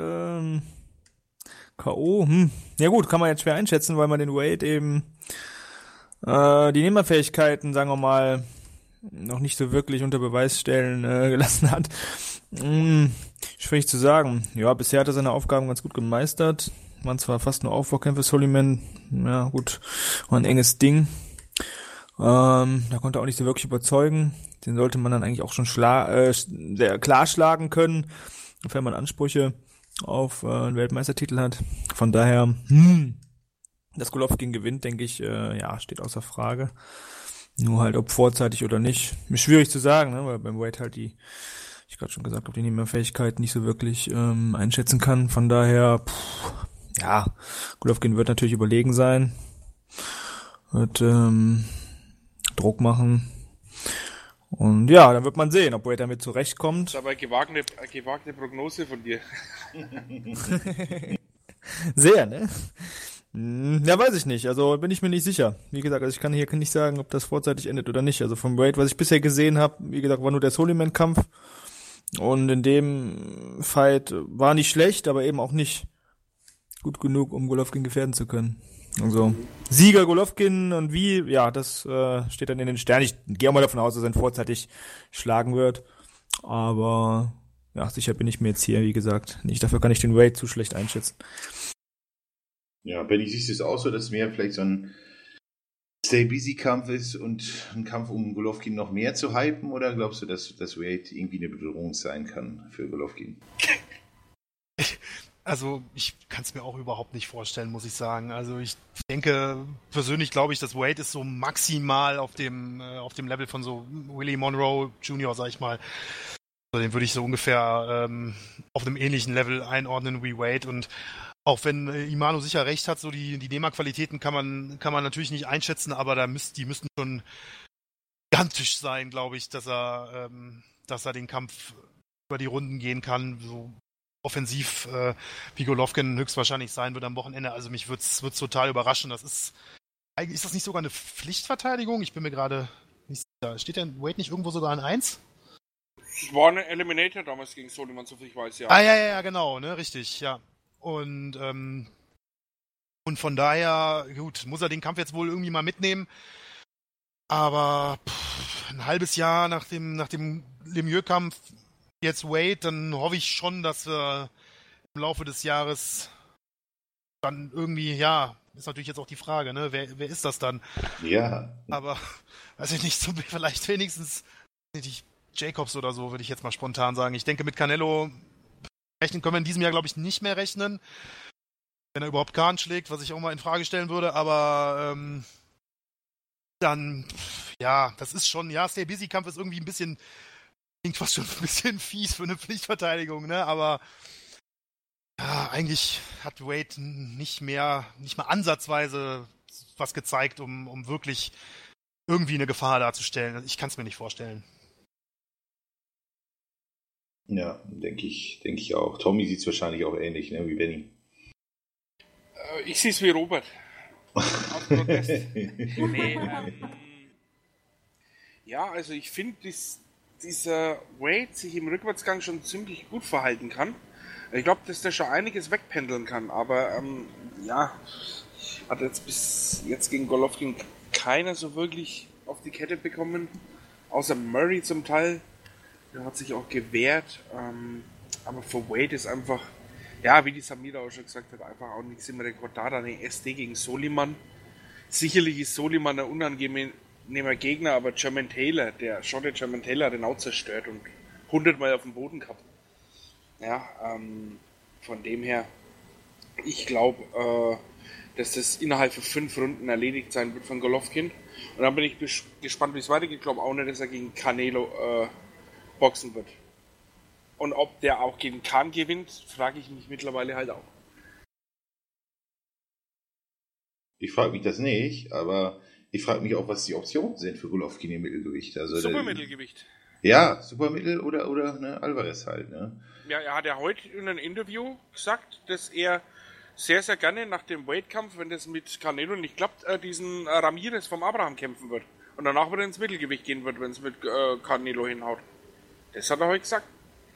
K.O., ja gut, kann man jetzt schwer einschätzen, weil man den Wade eben die Nehmerfähigkeiten, sagen wir mal, noch nicht so wirklich unter Beweis stellen gelassen hat. Schwierig zu sagen. Ja, bisher hat er seine Aufgaben ganz gut gemeistert. Waren zwar fast nur Aufbaukämpfe, Soliman, ja gut, war ein enges Ding. Da konnte er auch nicht so wirklich überzeugen. Den sollte man dann eigentlich auch schon sehr klar schlagen können, wenn man Ansprüche auf einen Weltmeistertitel hat. Von daher, dass Golovkin gewinnt, denke ich, ja, steht außer Frage. Nur halt, ob vorzeitig oder nicht. Ist schwierig zu sagen, ne? Weil beim Wade halt ich gerade schon gesagt habe, die Nehmerfähigkeit nicht so wirklich einschätzen kann. Von daher, ja, Golovkin wird natürlich überlegen sein. Wird Druck machen. Und ja, dann wird man sehen, ob Wade damit zurechtkommt. Das ist aber eine gewagte Prognose von dir. Sehr, ne? Ja, weiß ich nicht. Also bin ich mir nicht sicher. Wie gesagt, also ich kann hier nicht sagen, ob das vorzeitig endet oder nicht. Also vom Wade, was ich bisher gesehen habe, wie gesagt, war nur der Soliman-Kampf. Und in dem Fight war nicht schlecht, aber eben auch nicht gut genug, um Golovkin gefährden zu können. Also Sieger Golovkin und wie, ja, das steht dann in den Sternen. Ich gehe auch mal davon aus, dass er ihn vorzeitig schlagen wird. Aber ja, sicher bin ich mir jetzt hier, wie gesagt, nicht. Dafür kann ich den Wade zu schlecht einschätzen. Ja, Benny, siehst du es auch so, dass mehr vielleicht so ein Stay-Busy-Kampf ist und ein Kampf, um Golovkin noch mehr zu hypen? Oder glaubst du, dass Wade irgendwie eine Bedrohung sein kann für Golovkin? Also ich kann es mir auch überhaupt nicht vorstellen, muss ich sagen. Also ich denke, persönlich glaube ich, dass Wade ist so maximal auf dem Level von so Willie Monroe Jr., sag ich mal. Also den würde ich so ungefähr auf einem ähnlichen Level einordnen wie Wade. Und auch wenn Imano sicher recht hat, so die Nehmerqualitäten kann man natürlich nicht einschätzen, aber die müssten schon gigantisch sein, glaube ich, dass er den Kampf über die Runden gehen kann, so offensiv wie Golovkin höchstwahrscheinlich sein wird am Wochenende. Also mich wird's total überraschen. Ist das nicht sogar eine Pflichtverteidigung? Ich bin mir gerade nicht sicher. Steht der Wade nicht irgendwo sogar an 1? Es war eine Eliminator damals gegen Soliman, soviel ich weiß, ja. Ja, genau, ne, richtig, ja. Und von daher, gut, muss er den Kampf jetzt wohl irgendwie mal mitnehmen. Aber ein halbes Jahr nach dem Lemieux-Kampf jetzt Wade, dann hoffe ich schon, dass wir im Laufe des Jahres dann irgendwie, ja, ist natürlich jetzt auch die Frage, ne, wer ist das dann? Ja. Aber, weiß ich nicht, so vielleicht wenigstens nicht Jacobs oder so, würde ich jetzt mal spontan sagen. Ich denke, mit Canelo rechnen können wir in diesem Jahr, glaube ich, nicht mehr rechnen. Wenn er überhaupt Kahn schlägt, was ich auch mal in Frage stellen würde, aber dann, ja, das ist schon, ja, Stay-Busy-Kampf ist irgendwie ein bisschen, klingt fast schon ein bisschen fies für eine Pflichtverteidigung, ne, aber ja, eigentlich hat Wade nicht mal ansatzweise was gezeigt, um wirklich irgendwie eine Gefahr darzustellen. Ich kann es mir nicht vorstellen. Ja, denke ich auch. Tommy sieht es wahrscheinlich auch ähnlich, ne, wie Benny. Ich sehe es wie Robert. Aus Protest. Nee, ja, also ich finde, dieser Wade sich im Rückwärtsgang schon ziemlich gut verhalten kann. Ich glaube, dass der schon einiges wegpendeln kann, aber ja, hat jetzt bis jetzt gegen Golovkin keiner so wirklich auf die Kette bekommen, außer Murray zum Teil. Der hat sich auch gewehrt, aber für Wade ist einfach, ja, wie die Samira auch schon gesagt hat, einfach auch nichts im Rekord da. Eine SD gegen Soliman. Sicherlich ist Soliman ein unangenehmer Gegner, aber German Taylor, der Schotte German Taylor hat den auch zerstört und 100-mal auf dem Boden gehabt. Ja, von dem her, ich glaube, dass das innerhalb von 5 Runden erledigt sein wird von Golovkin. Und dann bin ich gespannt, wie es weitergeht. Ich glaube auch nicht, dass er gegen Canelo boxen wird. Und ob der auch gegen Khan gewinnt, frage ich mich mittlerweile halt auch. Ich frage mich das nicht, aber ich frage mich auch, was die Optionen sind für Golovkin im Mittelgewicht. Also Supermittelgewicht. Ja, Supermittel oder ne, Alvarez halt, ne? Ja, er hat ja heute in einem Interview gesagt, dass er sehr, sehr gerne nach dem Weightkampf, wenn das mit Canelo nicht klappt, diesen Ramirez vom Abraham kämpfen wird. Und danach wieder ins Mittelgewicht gehen wird, wenn es mit Canelo hinhaut. Das hat er heute gesagt.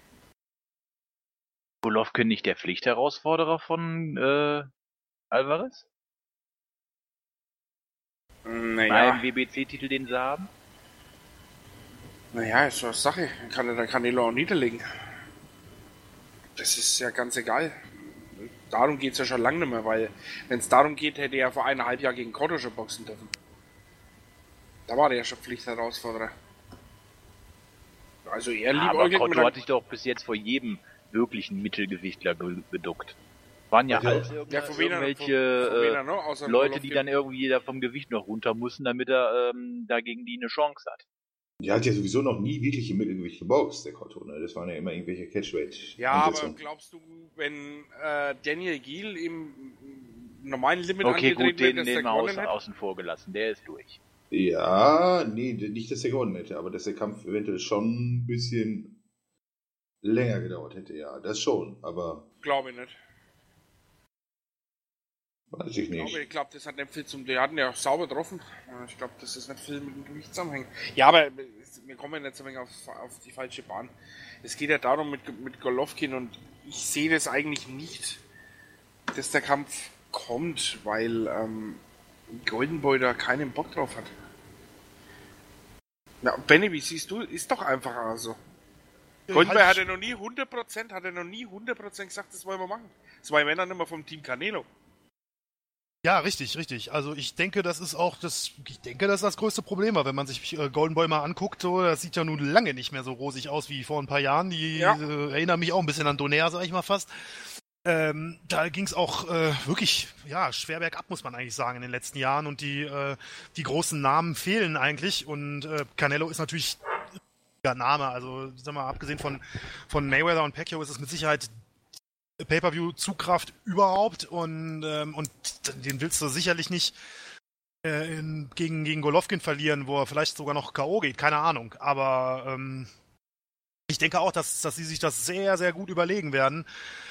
Golovkin nicht der Pflichtherausforderer von Alvarez? Naja, Beim WBC-Titel, den sie haben? naja, ist so eine Sache. Kann er der Canelo auch niederlegen. Das ist ja ganz egal. Darum geht es ja schon lange nicht mehr, weil wenn es darum geht, hätte er vor 1,5 Jahren gegen Cotto schon boxen dürfen. Da war der ja schon Pflichtherausforderer. Also er Aber liebäugelt Cotto hat sich doch bis jetzt vor jedem wirklichen Mittelgewichtler geduckt. Waren ja alles von irgendwelche noch? Außer Leute, die Golovkin. dann irgendwie da vom Gewicht noch runter mussten, damit er da gegen die eine Chance hat. Der hat ja sowieso noch nie wirklich im Mittelgewicht geboxt, der Cotto. Ne? Das waren ja immer irgendwelche Catchweight. Ja, aber glaubst du, wenn Daniel Giel im normalen Limit Okay, gut, angetreten den wäre, dass wir der gewonnen hätte? außen vor gelassen. Der ist durch. Ja, nee, nicht, dass er gewonnen hätte, aber dass der Kampf eventuell schon ein bisschen länger gedauert hätte, ja. Das schon, aber Glaube ich nicht. weiß ich nicht. Ich glaube, das hat nicht viel zum... Die hatten ja auch sauber getroffen. Ich glaube, das ist nicht viel mit dem Gewicht zusammenhängt. Ja, aber wir kommen jetzt ein wenig auf die falsche Bahn. Es geht ja darum mit Golovkin und ich sehe das eigentlich nicht, dass der Kampf kommt, weil Golden Boy da keinen Bock drauf hat. Ja, Benny, wie siehst du? Ist doch einfach so. Golden Boy hat ja noch nie 100% gesagt, das wollen wir machen. Das war ja wenn dann immer vom Team Canelo. Ja, richtig. Also ich denke, das ist das größte Problem war, wenn man sich Golden Boy mal anguckt, so, das sieht ja nun lange nicht mehr so rosig aus wie vor ein paar Jahren. Die erinnern mich auch ein bisschen an Donaire, sag ich mal fast. Da ging es auch wirklich schwer bergab, muss man eigentlich sagen, in den letzten Jahren und die großen Namen fehlen eigentlich und Canelo ist natürlich ein Name, also sag mal, abgesehen von Mayweather und Pacquiao ist es mit Sicherheit Pay-Per-View-Zugkraft überhaupt und den willst du sicherlich nicht gegen Golovkin verlieren, wo er vielleicht sogar noch K.O. geht, keine Ahnung, aber ich denke auch, dass sie sich das sehr, sehr gut überlegen werden,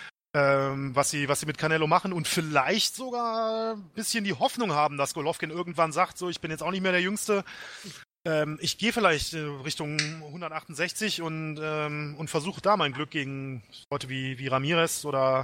was sie mit Canelo machen und vielleicht sogar ein bisschen die Hoffnung haben, dass Golovkin irgendwann sagt, so, ich bin jetzt auch nicht mehr der Jüngste, ich gehe vielleicht Richtung 168 und versuche da mein Glück gegen Leute wie Ramirez oder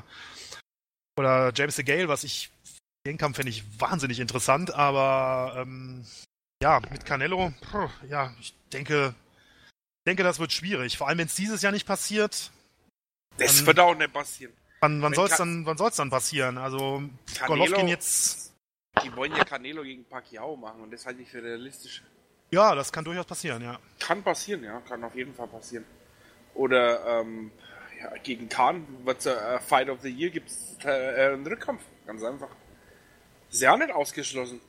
James DeGale, den Kampf fände ich wahnsinnig interessant, aber mit Canelo, ich denke, das wird schwierig, vor allem wenn es dieses Jahr nicht passiert. Das wird auch nicht passieren. Wann soll's dann passieren? Also Golovkin jetzt. Die wollen ja Canelo gegen Pacquiao machen und das halte ich für realistisch. Ja, das kann durchaus passieren, ja. Kann passieren, ja. Kann auf jeden Fall passieren. Oder gegen Khan wird's Fight of the Year, gibt's einen Rückkampf. Ganz einfach. Ist ja auch nicht ausgeschlossen.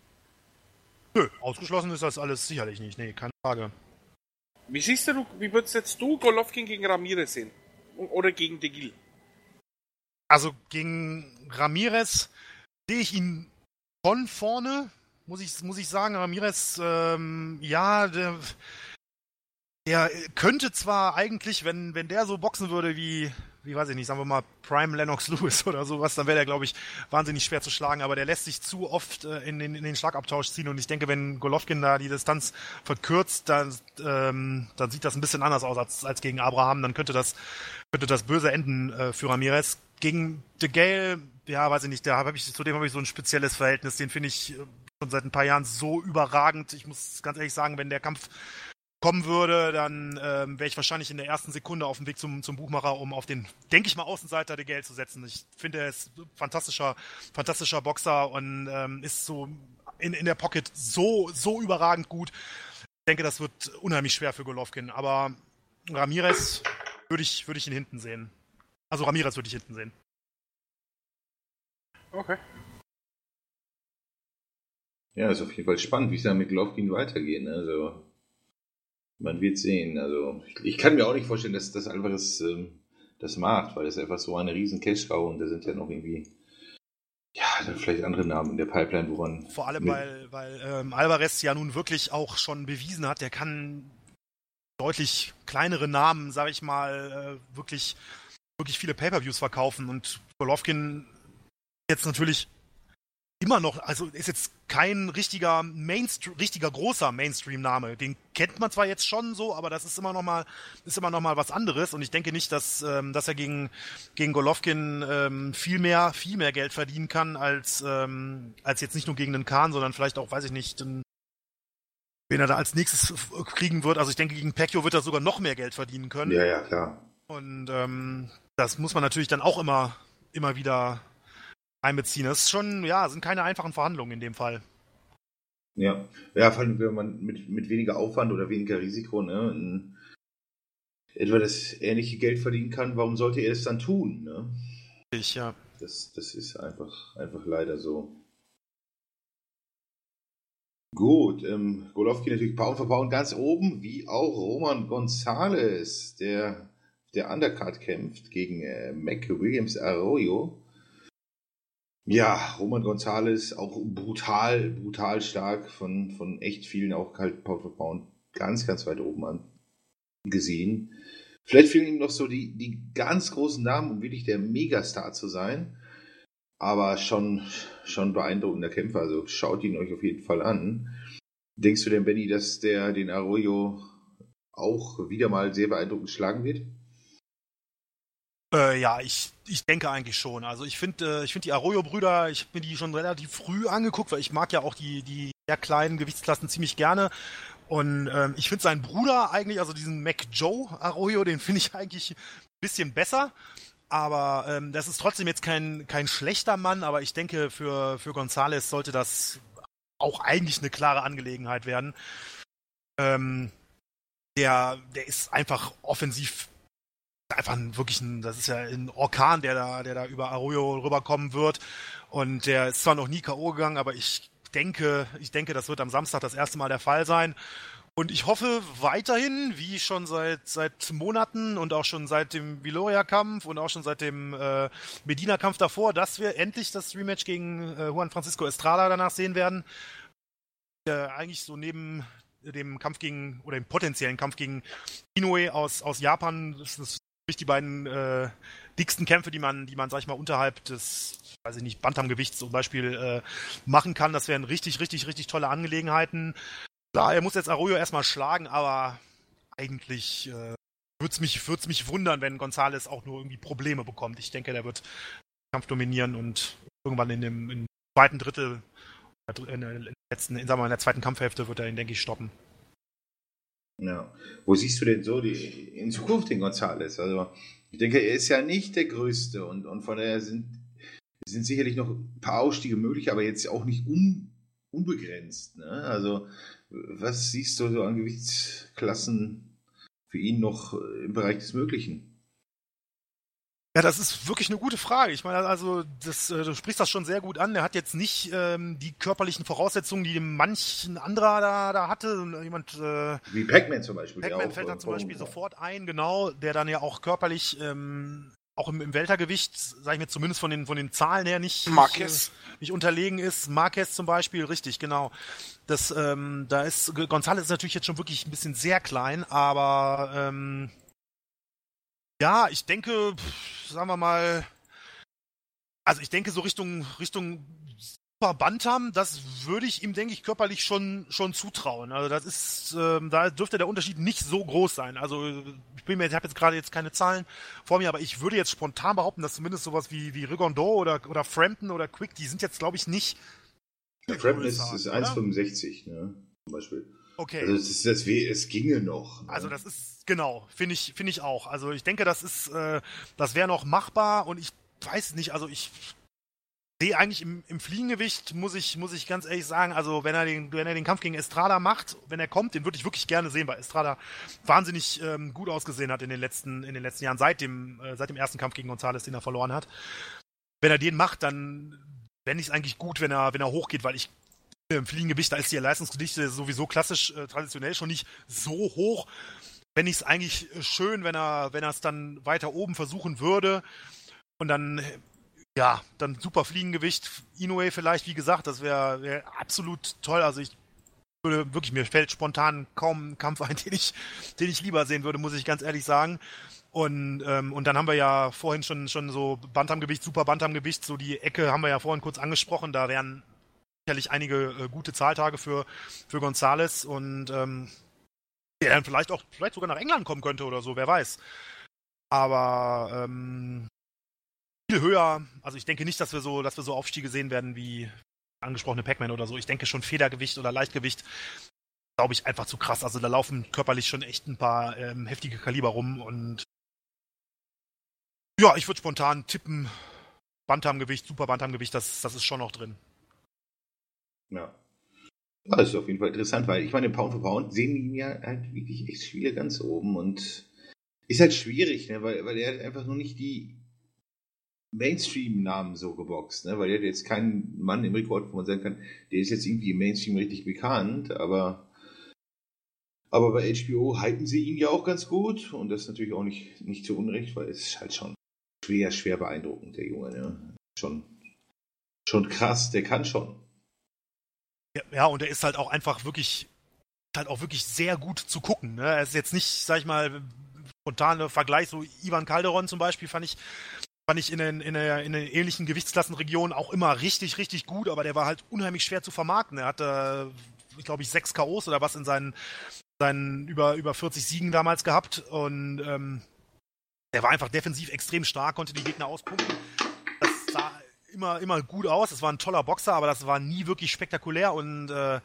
Nö, ausgeschlossen ist das alles sicherlich nicht. Nee, keine Frage. Wie würdest jetzt du Golovkin gegen Ramirez sehen? Oder gegen DeGille? Also gegen Ramirez sehe ich ihn von vorne, muss ich sagen. Ramirez, der könnte zwar eigentlich, wenn der so boxen würde wie weiß ich nicht, sagen wir mal Prime Lennox Lewis oder sowas, dann wäre der, glaube ich, wahnsinnig schwer zu schlagen, aber der lässt sich zu oft in den Schlagabtausch ziehen und ich denke, wenn Golovkin da die Distanz verkürzt, dann sieht das ein bisschen anders aus als gegen Abraham, dann könnte das böse enden für Ramirez. Gegen DeGale, weiß ich nicht, zudem habe ich so ein spezielles Verhältnis, den finde ich schon seit ein paar Jahren so überragend. Ich muss ganz ehrlich sagen, wenn der Kampf kommen würde, dann wäre ich wahrscheinlich in der ersten Sekunde auf dem Weg zum Buchmacher, um auf den, denke ich mal, Außenseiter DeGale zu setzen. Ich finde, er ist fantastischer Boxer und ist so in der Pocket so überragend gut. Ich denke, das wird unheimlich schwer für Golovkin, aber Ramirez würde ich ihn hinten sehen. Also Ramirez würde ich hinten sehen. Okay. Ja, ist auf jeden Fall spannend, wie es da mit Golovkin weitergeht. Also, man wird sehen. Also, ich kann mir auch nicht vorstellen, dass Alvarez das macht, weil das ist einfach so eine riesen Cash-Cow und da sind ja noch irgendwie, dann vielleicht andere Namen in der Pipeline, wo man... Vor allem, weil Alvarez ja nun wirklich auch schon bewiesen hat, der kann deutlich kleinere Namen, sag ich mal, wirklich viele Pay-Per-Views verkaufen und Golovkin jetzt natürlich immer noch, also ist jetzt kein richtiger großer Mainstream-Name. Den kennt man zwar jetzt schon so, aber das ist immer noch mal was anderes. Und ich denke nicht, dass er gegen Golovkin viel mehr Geld verdienen kann als jetzt nicht nur gegen den Khan, sondern vielleicht auch, weiß ich nicht, wen er da als nächstes kriegen wird. Also ich denke, gegen Pacquiao wird er sogar noch mehr Geld verdienen können. Ja, ja, klar. Und das muss man natürlich dann auch immer wieder einbeziehen. Das ist schon, sind keine einfachen Verhandlungen in dem Fall. Ja, vor allem, wenn man mit weniger Aufwand oder weniger Risiko etwa das ähnliche Geld verdienen kann, warum sollte er es dann tun? Ne? Ja. Das ist einfach leider so. Gut, Golovkin natürlich Pound for Pound ganz oben, wie auch Roman Gonzalez, der Undercard kämpft gegen Mac Williams Arroyo. Ja, Roman Gonzalez auch brutal stark von echt vielen, auch halt Pound for Pound, ganz, ganz weit oben angesehen. Vielleicht fehlen ihm noch so die ganz großen Namen, um wirklich der Megastar zu sein. Aber schon beeindruckender Kämpfer, also schaut ihn euch auf jeden Fall an. Denkst du denn, Benny, dass der den Arroyo auch wieder mal sehr beeindruckend schlagen wird? Ich denke eigentlich schon. Also ich finde die Arroyo-Brüder, ich habe mir die schon relativ früh angeguckt, weil ich mag ja auch die sehr kleinen Gewichtsklassen ziemlich gerne. Und ich finde seinen Bruder eigentlich, also diesen Mac Joe Arroyo, den finde ich eigentlich ein bisschen besser. Aber das ist trotzdem jetzt kein schlechter Mann, aber ich denke, für Gonzalez sollte das auch eigentlich eine klare Angelegenheit werden. Der ist einfach offensiv das ist ja ein Orkan, der da über Arroyo rüberkommen wird. Und der ist zwar noch nie K.O. gegangen, aber ich denke, das wird am Samstag das erste Mal der Fall sein. Und ich hoffe weiterhin, wie schon seit Monaten und auch schon seit dem Viloria-Kampf und auch schon seit dem Medina-Kampf davor, dass wir endlich das Rematch gegen Juan Francisco Estrada danach sehen werden. Eigentlich so neben dem Kampf dem potenziellen Kampf gegen Inoue aus Japan, das ist die beiden dicksten Kämpfe, die man, sag ich mal, unterhalb des, weiß ich nicht, Bantamgewichts zum Beispiel machen kann. Das wären richtig tolle Angelegenheiten. Klar, er muss jetzt Arroyo erstmal schlagen, aber eigentlich würde es mich wundern, wenn Gonzalez auch nur irgendwie Probleme bekommt. Ich denke, der wird den Kampf dominieren und irgendwann im zweiten Drittel, in der zweiten Kampfhälfte wird er ihn, denke ich, stoppen. Ja. Wo siehst du denn so in Zukunft den Gonzalez? Also, ich denke, er ist ja nicht der Größte und von daher sind sicherlich noch ein paar Ausstiege möglich, aber jetzt auch nicht unbegrenzt. Ne? Also, was siehst du so an Gewichtsklassen für ihn noch im Bereich des Möglichen? Ja, das ist wirklich eine gute Frage. Ich meine, also du sprichst das schon sehr gut an. Er hat jetzt nicht die körperlichen Voraussetzungen, die manchen anderer da hatte. Jemand wie Pac-Man zum Beispiel. Pac-Man fällt da zum Beispiel sofort ein, genau, der dann ja auch körperlich auch im Weltergewicht, sag ich mir zumindest von den Zahlen her nicht unterlegen ist. Marquez zum Beispiel, richtig, genau. Gonzalez ist natürlich jetzt schon wirklich ein bisschen sehr klein, aber ja, ich denke, sagen wir mal, also ich denke so Richtung Super Bantam, das würde ich ihm, denke ich, körperlich schon zutrauen. Also das ist, da dürfte der Unterschied nicht so groß sein. Also ich habe jetzt gerade keine Zahlen vor mir, aber ich würde jetzt spontan behaupten, dass zumindest sowas wie Rigondeaux oder Frampton oder Quick, die sind jetzt, glaube ich, nicht. Ja, Frampton ist 1,65, ne, zum Beispiel. Okay. Also es ginge noch. Ne? Also das ist, genau, finde ich auch. Also ich denke, das wäre noch machbar und ich weiß nicht, also ich sehe eigentlich im Fliegengewicht, muss ich ganz ehrlich sagen, also wenn er den Kampf gegen Estrada macht, wenn er kommt, den würde ich wirklich gerne sehen, weil Estrada wahnsinnig gut ausgesehen hat in den letzten Jahren, seit dem ersten Kampf gegen Gonzalez, den er verloren hat. Wenn er den macht, dann fände ich es eigentlich gut, wenn er hochgeht, weil im Fliegengewicht, da ist die Leistungsdichte sowieso klassisch traditionell schon nicht so hoch. Wenn ich es eigentlich schön, wenn er es dann weiter oben versuchen würde und dann super Fliegengewicht, Inoue vielleicht, wie gesagt, das wäre absolut toll. Also ich wirklich, mir fällt spontan kaum ein Kampf ein, den ich lieber sehen würde, muss ich ganz ehrlich sagen. Und dann haben wir ja vorhin schon so Bantamgewicht, Super Bantamgewicht, so die Ecke haben wir ja vorhin kurz angesprochen. Da wären sicherlich einige gute Zahltage für González und der dann vielleicht sogar nach England kommen könnte oder so, wer weiß. Aber viel höher, also ich denke nicht, dass wir so Aufstiege sehen werden wie angesprochene Pac-Man oder so. Ich denke schon Federgewicht oder Leichtgewicht, glaube ich, einfach zu krass. Also da laufen körperlich schon echt ein paar heftige Kaliber rum und ja, ich würde spontan tippen, Bantamgewicht, Super Bantamgewicht, das ist schon noch drin. Ja. Das ist auf jeden Fall interessant, weil ich meine, Pound for Pound sehen ihn ja halt wirklich echt viele ganz oben und ist halt schwierig, ne? weil er hat einfach nur nicht die Mainstream-Namen so geboxt, ne? Weil er hat jetzt keinen Mann im Rekord, wo man sagen kann, der ist jetzt irgendwie im Mainstream richtig bekannt, aber bei HBO hypen sie ihn ja auch ganz gut und das ist natürlich auch nicht zu Unrecht, weil es ist halt schon schwer beeindruckend, der Junge, ne? Schon krass, der kann schon. Ja, und er ist halt auch einfach wirklich sehr gut zu gucken. Ne? Er ist jetzt nicht, sag ich mal, spontane Vergleich, so Ivan Calderon zum Beispiel fand ich in den ähnlichen Gewichtsklassenregionen auch immer richtig, richtig gut, aber der war halt unheimlich schwer zu vermarkten. Er hatte, ich glaube, 6 K.O.s oder was in seinen über 40 Siegen damals gehabt und der war einfach defensiv extrem stark, konnte die Gegner auspumpen. Das sah immer gut aus. Das war ein toller Boxer, aber das war nie wirklich spektakulär und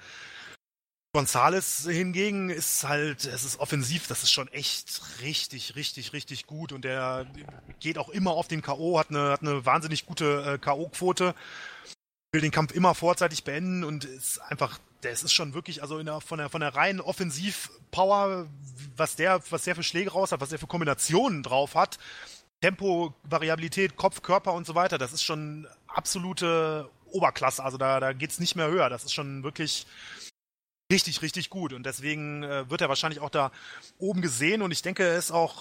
González hingegen ist halt, es ist offensiv, das ist schon echt richtig, richtig, richtig gut und der geht auch immer auf den K.O., hat eine wahnsinnig gute K.O.-Quote, will den Kampf immer vorzeitig beenden und ist einfach, das ist schon wirklich, also von der reinen Offensiv-Power, was der für Schläge raus hat, was der für Kombinationen drauf hat, Tempo, Variabilität, Kopf, Körper und so weiter, das ist schon absolute Oberklasse, also da geht's nicht mehr höher, das ist schon wirklich richtig, richtig gut und deswegen wird er wahrscheinlich auch da oben gesehen und ich denke, er ist auch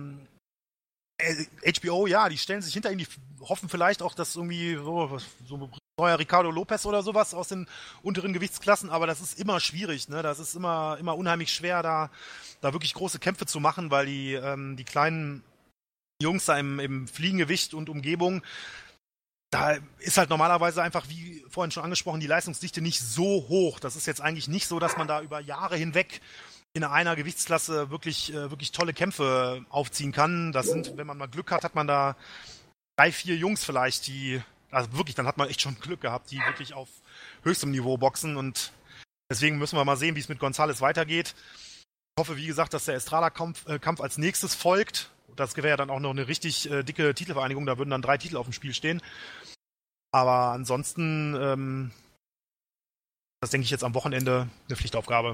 HBO, ja, die stellen sich hinter ihm, die hoffen vielleicht auch, dass irgendwie so neuer Ricardo Lopez oder sowas aus den unteren Gewichtsklassen, aber das ist immer schwierig, ne? Das ist immer unheimlich schwer, da wirklich große Kämpfe zu machen, weil die kleinen Jungs da im Fliegengewicht und Umgebung, da ist halt normalerweise einfach, wie vorhin schon angesprochen, die Leistungsdichte nicht so hoch. Das ist jetzt eigentlich nicht so, dass man da über Jahre hinweg in einer Gewichtsklasse wirklich tolle Kämpfe aufziehen kann. Das sind, wenn man mal Glück hat, hat man da 3, 4 Jungs vielleicht, also wirklich, dann hat man echt schon Glück gehabt, die wirklich auf höchstem Niveau boxen und deswegen müssen wir mal sehen, wie es mit González weitergeht. Ich hoffe, wie gesagt, dass der Estrada-Kampf als nächstes folgt. Das wäre ja dann auch noch eine richtig dicke Titelvereinigung, da würden dann 3 Titel auf dem Spiel stehen. Aber ansonsten, das denke ich jetzt am Wochenende eine Pflichtaufgabe.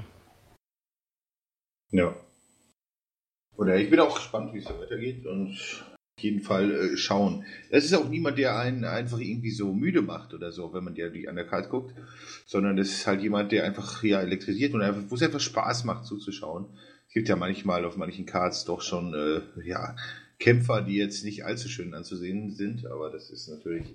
Ja. Oder ich bin auch gespannt, wie es da weitergeht und auf jeden Fall schauen. Das ist auch niemand, der einen einfach irgendwie so müde macht oder so, wenn man die an der Karte guckt, sondern das ist halt jemand, der einfach elektrisiert und einfach, wo es einfach Spaß macht zuzuschauen. Es gibt ja manchmal auf manchen Cards doch schon Kämpfer, die jetzt nicht allzu schön anzusehen sind, aber das ist natürlich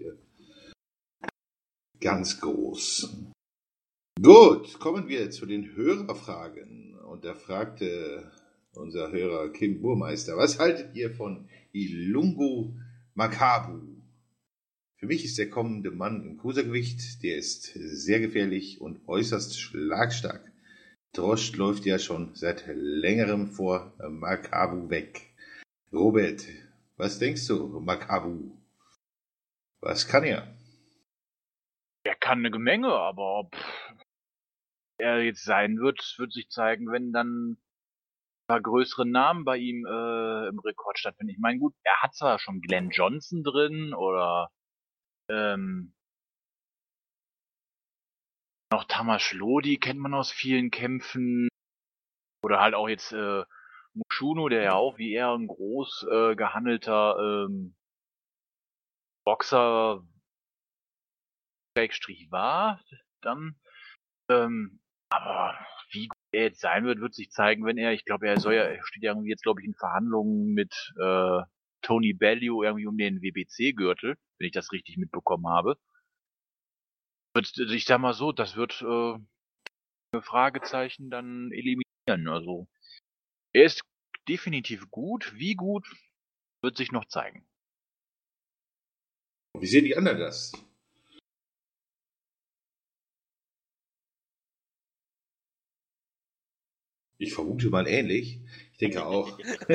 ganz groß. Gut, kommen wir zu den Hörerfragen. Und da fragte unser Hörer Kim Burmeister, was haltet ihr von Ilungo Makabu? Für mich ist der kommende Mann im Cruisergewicht, der ist sehr gefährlich und äußerst schlagstark. Drost läuft ja schon seit längerem vor Makabu weg. Robert, was denkst du, Makabu? Was kann er? Er kann eine Menge, aber ob er jetzt sein wird sich zeigen, wenn dann ein paar größere Namen bei ihm im Rekord stattfinden. Ich meine, gut, er hat zwar schon Glenn Johnson drin oder noch Tamas Lodi kennt man aus vielen Kämpfen. Oder halt auch jetzt Mushuno, der ja auch wie er ein groß gehandelter Boxer Schrägstrich war, dann aber wie gut er jetzt sein wird sich zeigen, wenn er steht ja irgendwie jetzt, glaube ich, in Verhandlungen mit Tony Bellew irgendwie um den WBC-Gürtel, wenn ich das richtig mitbekommen habe. Ich sag mal so, das wird Fragezeichen dann eliminieren. Also er ist definitiv gut. Wie gut, wird sich noch zeigen. Wie sehen die anderen das? Ich vermute mal ähnlich. Ich denke auch.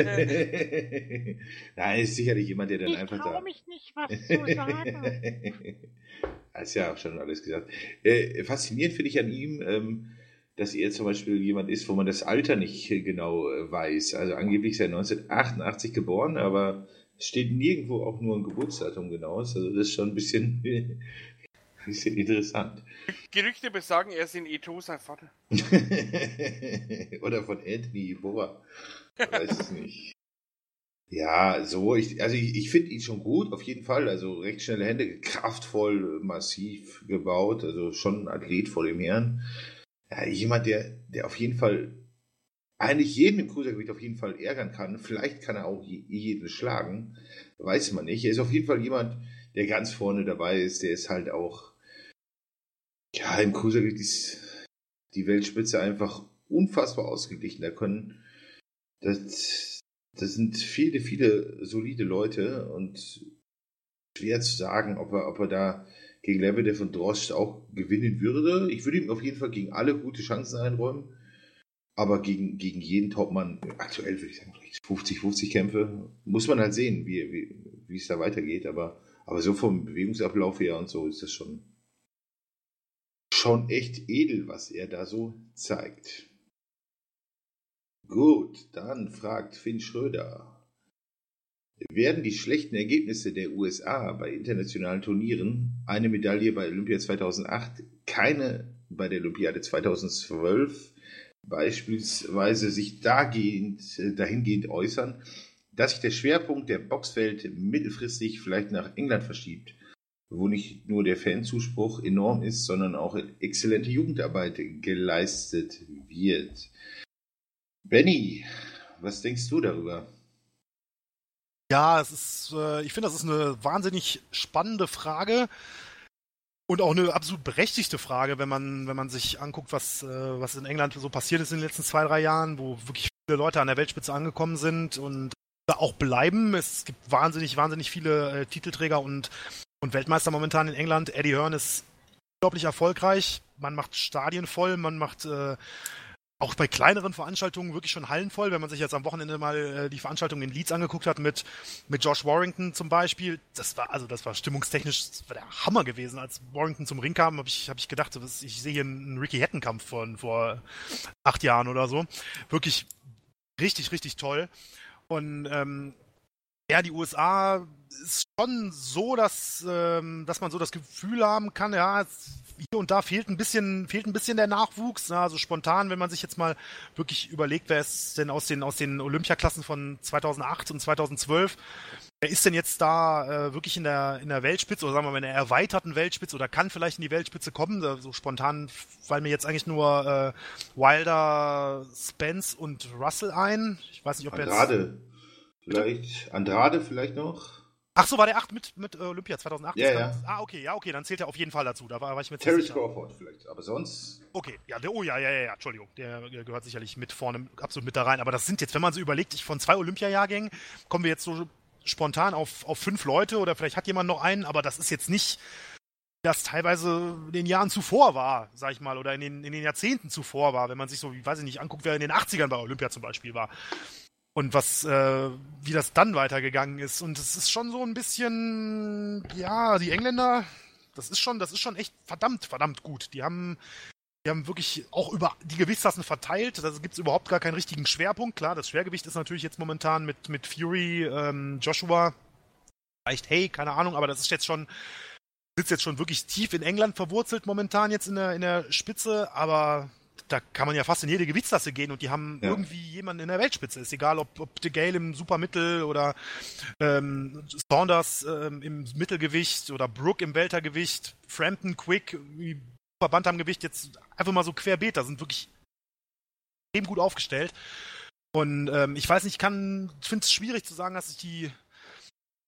Nein, ist sicherlich jemand, der dann einfach da... Ich traue mich nicht, was zu sagen. Hast ja schon alles gesagt. Faszinierend finde ich an ihm, dass er zum Beispiel jemand ist, wo man das Alter nicht genau weiß. Also angeblich ist er 1988 geboren, aber es steht nirgendwo auch nur ein Geburtsdatum genau. Also das ist schon ein bisschen interessant. Gerüchte besagen, er ist in Eto'o sein Vater. Oder von Anthony Boa. Ich weiß es nicht. Ja, so, ich finde ihn schon gut, auf jeden Fall. Also recht schnelle Hände, kraftvoll, massiv gebaut, also schon ein Athlet vor dem Herrn. Ja, jemand, der auf jeden Fall eigentlich jeden im Cruisergewicht auf jeden Fall ärgern kann. Vielleicht kann er auch jeden schlagen, weiß man nicht. Er ist auf jeden Fall jemand, der ganz vorne dabei ist. Der ist halt auch, ja, im Cruisergewicht ist die Weltspitze einfach unfassbar ausgeglichen. Das sind viele, viele solide Leute und schwer zu sagen, ob er da gegen Lebedev und Drost auch gewinnen würde. Ich würde ihm auf jeden Fall gegen alle gute Chancen einräumen, aber gegen jeden Topmann, aktuell würde ich sagen, 50-50 Kämpfe, muss man halt sehen, wie es da weitergeht, aber so vom Bewegungsablauf her und so ist das schon echt edel, was er da so zeigt. Gut, dann fragt Finn Schröder. Werden die schlechten Ergebnisse der USA bei internationalen Turnieren, eine Medaille bei Olympia 2008, keine bei der Olympiade 2012, beispielsweise sich dahingehend äußern, dass sich der Schwerpunkt der Boxwelt mittelfristig vielleicht nach England verschiebt, wo nicht nur der Fanzuspruch enorm ist, sondern auch exzellente Jugendarbeit geleistet wird? Benny, was denkst du darüber? Ja, ich finde, das ist eine wahnsinnig spannende Frage und auch eine absolut berechtigte Frage, wenn man sich anguckt, was in England so passiert ist in den letzten 2-3 Jahren, wo wirklich viele Leute an der Weltspitze angekommen sind und da auch bleiben. Es gibt wahnsinnig viele Titelträger und Weltmeister momentan in England. Eddie Hearn ist unglaublich erfolgreich. Man macht Stadien voll, man macht auch bei kleineren Veranstaltungen wirklich schon Hallen voll. Wenn man sich jetzt am Wochenende mal die Veranstaltung in Leeds angeguckt hat mit Josh Warrington zum Beispiel, das war stimmungstechnisch, das war der Hammer gewesen. Als Warrington zum Ring kam, hab ich gedacht, ich sehe hier einen Ricky Hatton-Kampf von vor 8 Jahren oder so. Wirklich richtig, richtig toll. Und die USA ist schon so, dass man so das Gefühl haben kann, ja, hier und da fehlt ein bisschen der Nachwuchs. Also spontan, wenn man sich jetzt mal wirklich überlegt, wer ist denn aus den Olympiaklassen von 2008 und 2012, wer ist denn jetzt da wirklich in der Weltspitze oder sagen wir mal in der erweiterten Weltspitze oder kann vielleicht in die Weltspitze kommen? So spontan fallen mir jetzt eigentlich nur Wilder, Spence und Russell ein. Ich weiß nicht, ob Andrade vielleicht noch? Ach so, war der 8 mit Olympia 2008? Ja. Okay, dann zählt er auf jeden Fall dazu. Da war ich mir Terence Crawford vielleicht, aber sonst... Okay, ja, Entschuldigung, der gehört sicherlich mit vorne absolut mit da rein. Aber das sind jetzt, wenn man so überlegt, von 2 Olympiajahrgängen kommen wir jetzt so spontan auf 5 Leute oder vielleicht hat jemand noch einen, aber das ist jetzt nicht, wie das teilweise in den Jahren zuvor war, sag ich mal, oder in den Jahrzehnten zuvor war, wenn man sich so, weiß ich nicht, anguckt, wer in den 80ern bei Olympia zum Beispiel war. Und wie das dann weitergegangen ist. Und es ist schon so ein bisschen, ja, die Engländer, das ist schon echt verdammt gut. Die haben wirklich auch über die Gewichtsklassen verteilt. Da gibt es überhaupt gar keinen richtigen Schwerpunkt. Klar, das Schwergewicht ist natürlich jetzt momentan mit Fury, Joshua, vielleicht, hey, keine Ahnung, aber das ist sitzt jetzt schon wirklich tief in England verwurzelt momentan jetzt in der Spitze, aber da kann man ja fast in jede Gewichtsklasse gehen und die haben irgendwie jemanden in der Weltspitze. Ist egal, ob De Gale im Supermittel oder Saunders im Mittelgewicht oder Brook im Weltergewicht, Frampton, Quick, im Bantamgewicht, jetzt einfach mal so querbeet. Da sind wirklich extrem gut aufgestellt. Und ich weiß nicht, finde es schwierig zu sagen, dass sich die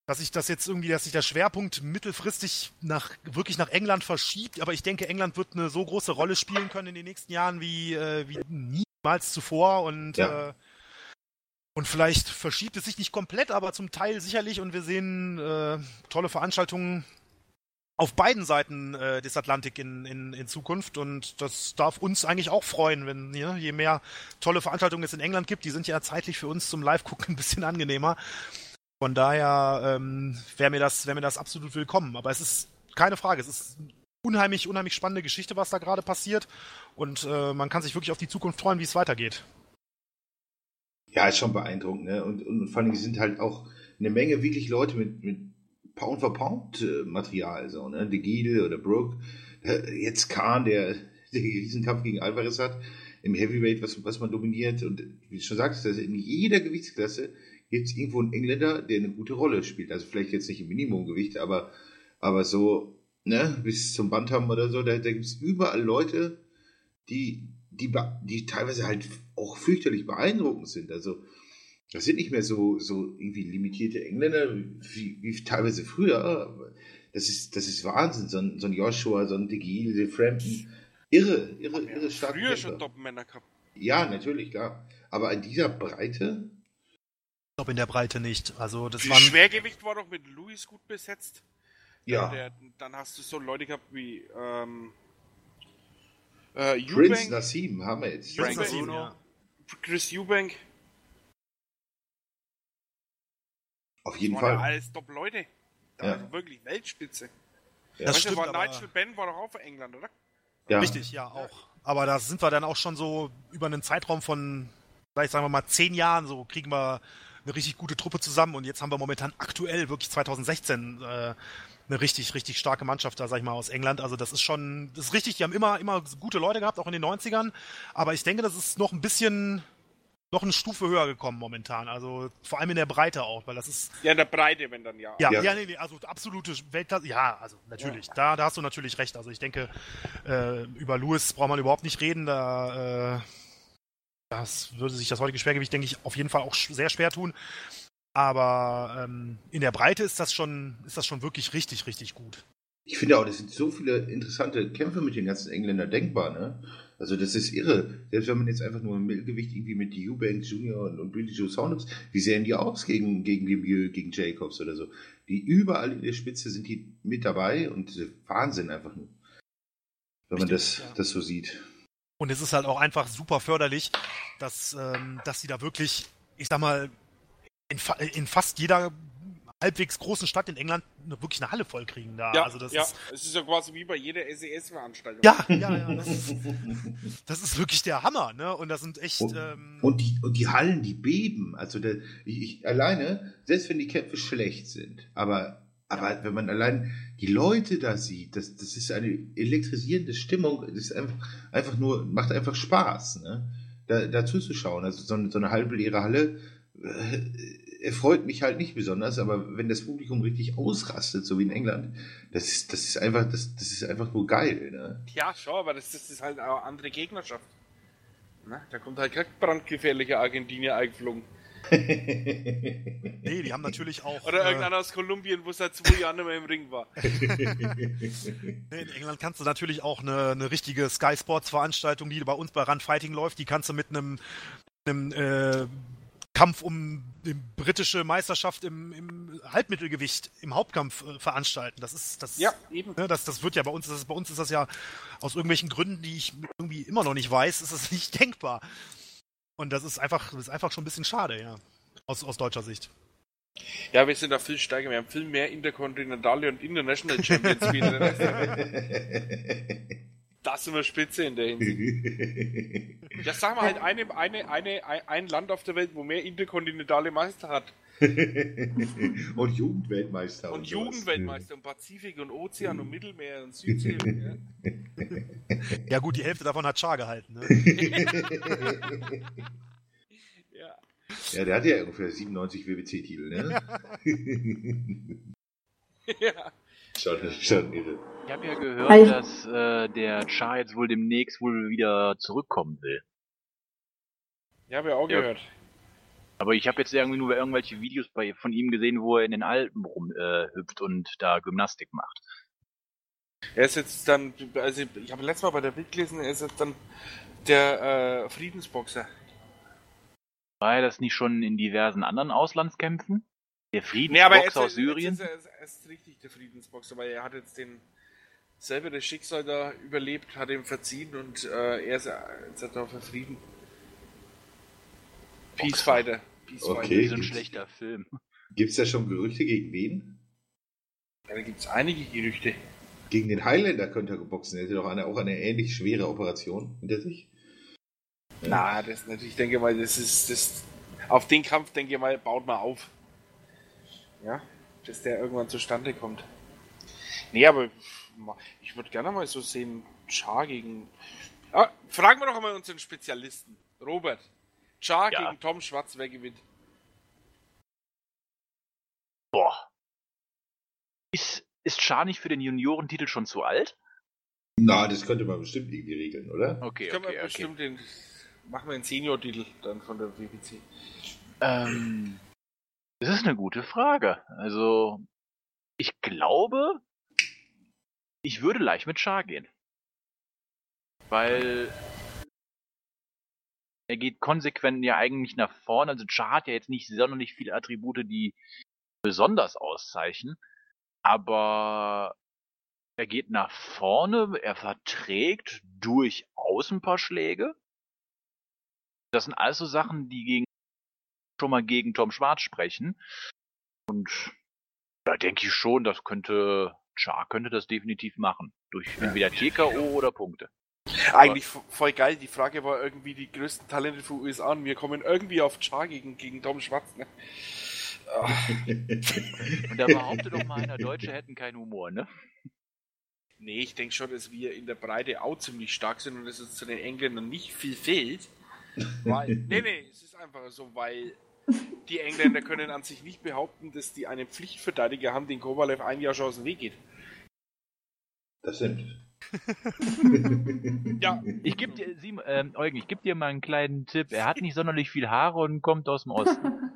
dass sich der Schwerpunkt mittelfristig wirklich nach England verschiebt. Aber ich denke, England wird eine so große Rolle spielen können in den nächsten Jahren wie niemals zuvor. Und vielleicht verschiebt es sich nicht komplett, aber zum Teil sicherlich. Und wir sehen tolle Veranstaltungen auf beiden Seiten des Atlantik in Zukunft. Und das darf uns eigentlich auch freuen, wenn je mehr tolle Veranstaltungen es in England gibt. Die sind ja zeitlich für uns zum Live-Gucken ein bisschen angenehmer. Von daher wäre mir das absolut willkommen. Aber es ist keine Frage, es ist eine unheimlich spannende Geschichte, was da gerade passiert. Und man kann sich wirklich auf die Zukunft freuen, wie es weitergeht. Ja, ist schon beeindruckend, ne? Und vor allem sind halt auch eine Menge wirklich Leute mit Pound-for-Pound-Material, so, ne? De Giel oder Brooke, jetzt Khan, der Riesenkampf gegen Alvarez hat, im Heavyweight, was man dominiert. Und wie du schon sagst, also in jeder Gewichtsklasse gibt es irgendwo einen Engländer, der eine gute Rolle spielt. Also vielleicht jetzt nicht im Minimumgewicht, aber so, ne, bis zum Bantam oder so, da gibt es überall Leute, die teilweise halt auch fürchterlich beeindruckend sind. Also das sind nicht mehr so irgendwie limitierte Engländer wie teilweise früher. Das ist Wahnsinn. So ein Joshua, so ein De Giel, der Frampton. Irre starke Früher Kämpfer. schon Top-Männer gehabt. Ja, natürlich, klar. Aber in dieser Breite? Ich glaube in der Breite nicht. Also das Das Schwergewicht war doch mit Lewis gut besetzt. Ja. Dann hast du so Leute gehabt wie Prince Eubank, Nassim haben wir jetzt. Prince Frank Nassim, Bruno, ja. Chris Eubank. Auf jeden Das waren ja Fall. alles Top-Leute. Da Ja. war wirklich Weltspitze. Das Weißt du, stimmt, war aber Nigel Benn war doch auch für England, oder? Ja. richtig, ja auch. Aber da sind wir dann auch schon so über einen Zeitraum von, vielleicht sagen wir mal 10 Jahren, so kriegen wir eine richtig gute Truppe zusammen. Und jetzt haben wir momentan aktuell wirklich 2016 eine richtig starke Mannschaft da, sag ich mal, aus England. Also das ist richtig, die haben immer gute Leute gehabt, auch in den 90ern. Aber ich denke, das ist noch eine Stufe höher gekommen momentan. Also vor allem in der Breite auch, weil das ist... Ja, in der Breite, wenn dann ja. Ja. Nee, also absolute Weltklasse. Ja, also natürlich, da hast du natürlich recht. Also ich denke, über Lewis braucht man überhaupt nicht reden. Das würde sich das heutige Schwergewicht, denke ich, auf jeden Fall auch sehr schwer tun. Aber in der Breite ist das schon wirklich richtig gut. Ich finde auch, das sind so viele interessante Kämpfe mit den ganzen Engländern denkbar, ne? Also das ist irre. Selbst wenn man jetzt einfach nur im Mittelgewicht irgendwie mit Eubank Jr. und Billy Joe Saunders, wie sehen die aus gegen Lemieux, gegen Jacobs oder so? Die überall in der Spitze sind die mit dabei und Wahnsinn einfach nur. Wenn man das so sieht. Und es ist halt auch einfach super förderlich, dass sie da wirklich, ich sag mal, in fast jeder halbwegs großen Stadt in England wirklich eine Halle voll kriegen da. Ja, also das ja. ist, Es ist ja quasi wie bei jeder SES-Veranstaltung. ja, das ist wirklich der Hammer, ne? Und das sind echt... Und die Hallen, die beben. Also alleine, selbst wenn die Kämpfe schlecht sind, aber wenn man allein die Leute da sieht, das ist eine elektrisierende Stimmung, das ist einfach nur, macht einfach Spaß, ne? Da zuzuschauen. Also so eine halbe leere Halle erfreut mich halt nicht besonders, aber wenn das Publikum richtig ausrastet, so wie in England, das ist einfach nur geil, ne? Ja, schon, aber das ist halt auch eine andere Gegnerschaft. Na, da kommt halt kein brandgefährlicher Argentinier eingeflogen. Nee, die haben natürlich auch... Oder irgendeiner aus Kolumbien, wo seit 2 Jahren nicht mehr im Ring war. In England kannst du natürlich auch eine richtige Sky Sports Veranstaltung, die bei uns bei Run Fighting läuft, die kannst du mit einem Kampf um die britische Meisterschaft im Halbmittelgewicht im Hauptkampf veranstalten. Ja, eben. Ne, das wird ja bei uns ist das ja aus irgendwelchen Gründen, die ich irgendwie immer noch nicht weiß, ist das nicht denkbar. Und das ist einfach schon ein bisschen schade, ja. Aus deutscher Sicht. Ja, wir sind da viel stärker. Wir haben viel mehr interkontinentale und international Champions wie in der Rest der Welt. Das sind wir spitze in der Hinsicht. Ja, sagen wir halt ein Land auf der Welt, wo mehr interkontinentale Meister hat. Und Jugendweltmeister. Und Jugendweltmeister und Pazifik und Ozean und Mittelmeer und Südsee. Ja. Ja gut, die Hälfte davon hat Char gehalten. Ne? Ja. Ja, der hat ja ungefähr 97 WBC-Titel, ne? Ja. Schon irre. Ich habe ja gehört, dass der Char jetzt wohl demnächst wohl wieder zurückkommen will. Ja, habe ich auch gehört. Aber ich habe jetzt irgendwie nur irgendwelche Videos von ihm gesehen, wo er in den Alpen rumhüpft und da Gymnastik macht. Er ist jetzt dann, also ich habe letztes Mal bei der Bild gelesen, er ist jetzt dann der Friedensboxer. War er das nicht schon in diversen anderen Auslandskämpfen? Der Nee, aber Friedensboxer aus Syrien? Er ist richtig der Friedensboxer, weil er hat jetzt selber das Schicksal da überlebt, hat ihm verziehen und er ist jetzt da für Frieden. Peacefighter. Okay. So ein schlechter Film. Gibt's da schon Gerüchte gegen wen? Ja, da gibt es einige Gerüchte. Gegen den Highlander könnte er geboxen. Er hätte doch auch eine ähnlich schwere Operation hinter sich. Ja. Na, das natürlich, denke mal, auf den Kampf, denke ich mal, baut man auf. Ja, dass der irgendwann zustande kommt. Nee, aber ich würde gerne mal so sehen, Char gegen... fragen wir doch mal unseren Spezialisten. Robert. Char gegen Tom Schwarz, wer gewinnt? Boah. Ist Char nicht für den Juniorentitel schon zu alt? Na, das könnte man bestimmt irgendwie regeln, oder? Okay, Können wir bestimmt machen wir einen Senior-Titel dann von der WBC. Das ist eine gute Frage. Also, ich glaube, ich würde leicht mit Char gehen. Weil er geht konsequent ja eigentlich nach vorne. Also Char hat ja jetzt nicht sonderlich viele Attribute, die besonders auszeichnen. Aber er geht nach vorne, er verträgt durchaus ein paar Schläge. Das sind alles so Sachen, die schon mal gegen Tom Schwarz sprechen. Und da denke ich schon, Char könnte das definitiv machen. Durch entweder TKO oder Punkte. Eigentlich voll geil. Die Frage war irgendwie die größten Talente für USA und wir kommen irgendwie auf Char gegen Tom Schwarz. Ne? Und da behauptet doch mal einer, Deutsche hätten keinen Humor, ne? Nee, ich denke schon, dass wir in der Breite auch ziemlich stark sind und dass es zu den Engländern nicht viel fehlt. Nee, es ist einfach so, weil die Engländer können an sich nicht behaupten, dass die einen Pflichtverteidiger haben, den Kovalev ein Jahr schon aus dem Weg geht. Das stimmt. Ja. Ich gebe dir, Eugen, ich gebe dir mal einen kleinen Tipp. Er hat nicht sonderlich viel Haare und kommt aus dem Osten.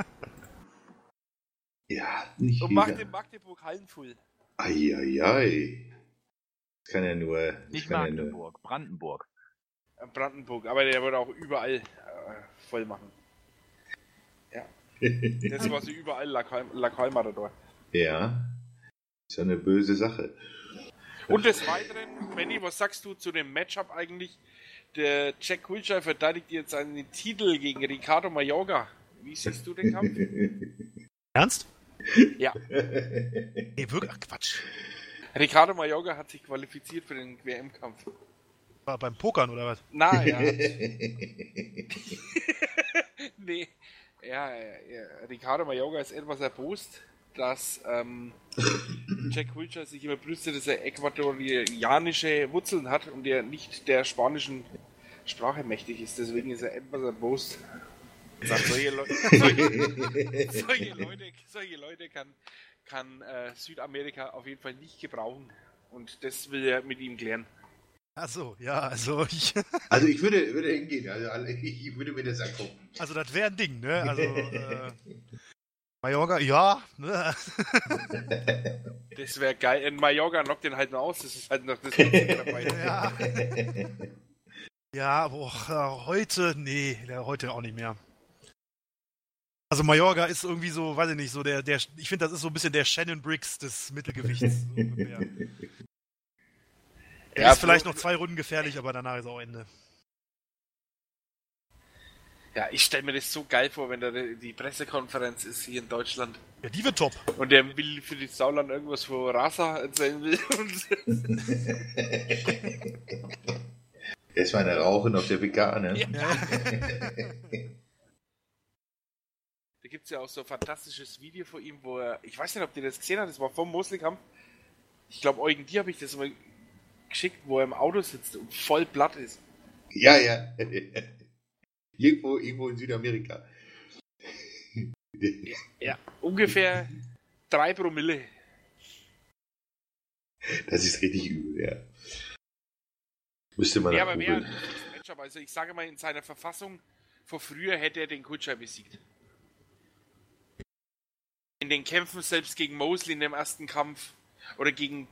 Ja, nicht Und wieder. macht in Magdeburg Hallen voll. Eieiei. Das kann ja nur... Nicht Magdeburg, Brandenburg. Brandenburg, aber der würde auch überall voll machen. Ja. Das war so überall Lakalmatador. Ja. Ist ja eine böse Sache. Und des Weiteren, Benny, was sagst du zu dem Matchup eigentlich? Der Jack Wilshere verteidigt jetzt seinen Titel gegen Ricardo Mayorga. Wie siehst du den Kampf? Ernst? Ja. Nee, wirklich? Ach, Quatsch. Ricardo Mayorga hat sich qualifiziert für den WM-Kampf. War beim Pokern oder was? Na, ja. Nee. Ja, Ricardo Mayorga ist etwas erbost, dass Jack Wilshere sich immer brüstet, dass er äquatorianische Wurzeln hat und er nicht der spanischen Sprache mächtig ist. Deswegen ist er etwas erbost. Sagt, solche Leute kann Südamerika auf jeden Fall nicht gebrauchen. Und das will er mit ihm klären. Ach so, ja, also ich... Also ich würde hingehen, also ich würde mir das angucken. Also das wäre ein Ding, ne? Also, Mayorga, ja, ne? Das wäre geil. In Mayorga knockt den halt noch aus, das ist halt noch das Witzige dabei. Ja. Ja, boah, heute, nee, heute auch nicht mehr. Also Mayorga ist irgendwie so, weiß ich nicht, so der ich finde, das ist so ein bisschen der Shannon Briggs des Mittelgewichts. So ungefähr. Er ist vielleicht noch 2 Runden gefährlich, aber danach ist auch Ende. Ja, ich stelle mir das so geil vor, wenn da die Pressekonferenz ist hier in Deutschland. Ja, die wird top. Und der will für die Sauland irgendwas vor Rasa erzählen will. Erstmal eine Rauchen auf der PK, ne? Ja. Da gibt es ja auch so ein fantastisches Video von ihm, wo er, ich weiß nicht, ob ihr das gesehen habt, das war vom Mosley-Kampf. Ich glaube, Eugen, dir habe ich das mal geschickt, wo er im Auto sitzt und voll platt ist. Ja. Irgendwo in Südamerika. Ja, ungefähr 3 Promille. Das ist richtig übel, ja. Müsste man aber wer Matchup, also ich sage mal, in seiner Verfassung vor früher hätte er den Kutschei besiegt. in den Kämpfen, selbst gegen Mosley in dem ersten Kampf, oder gegen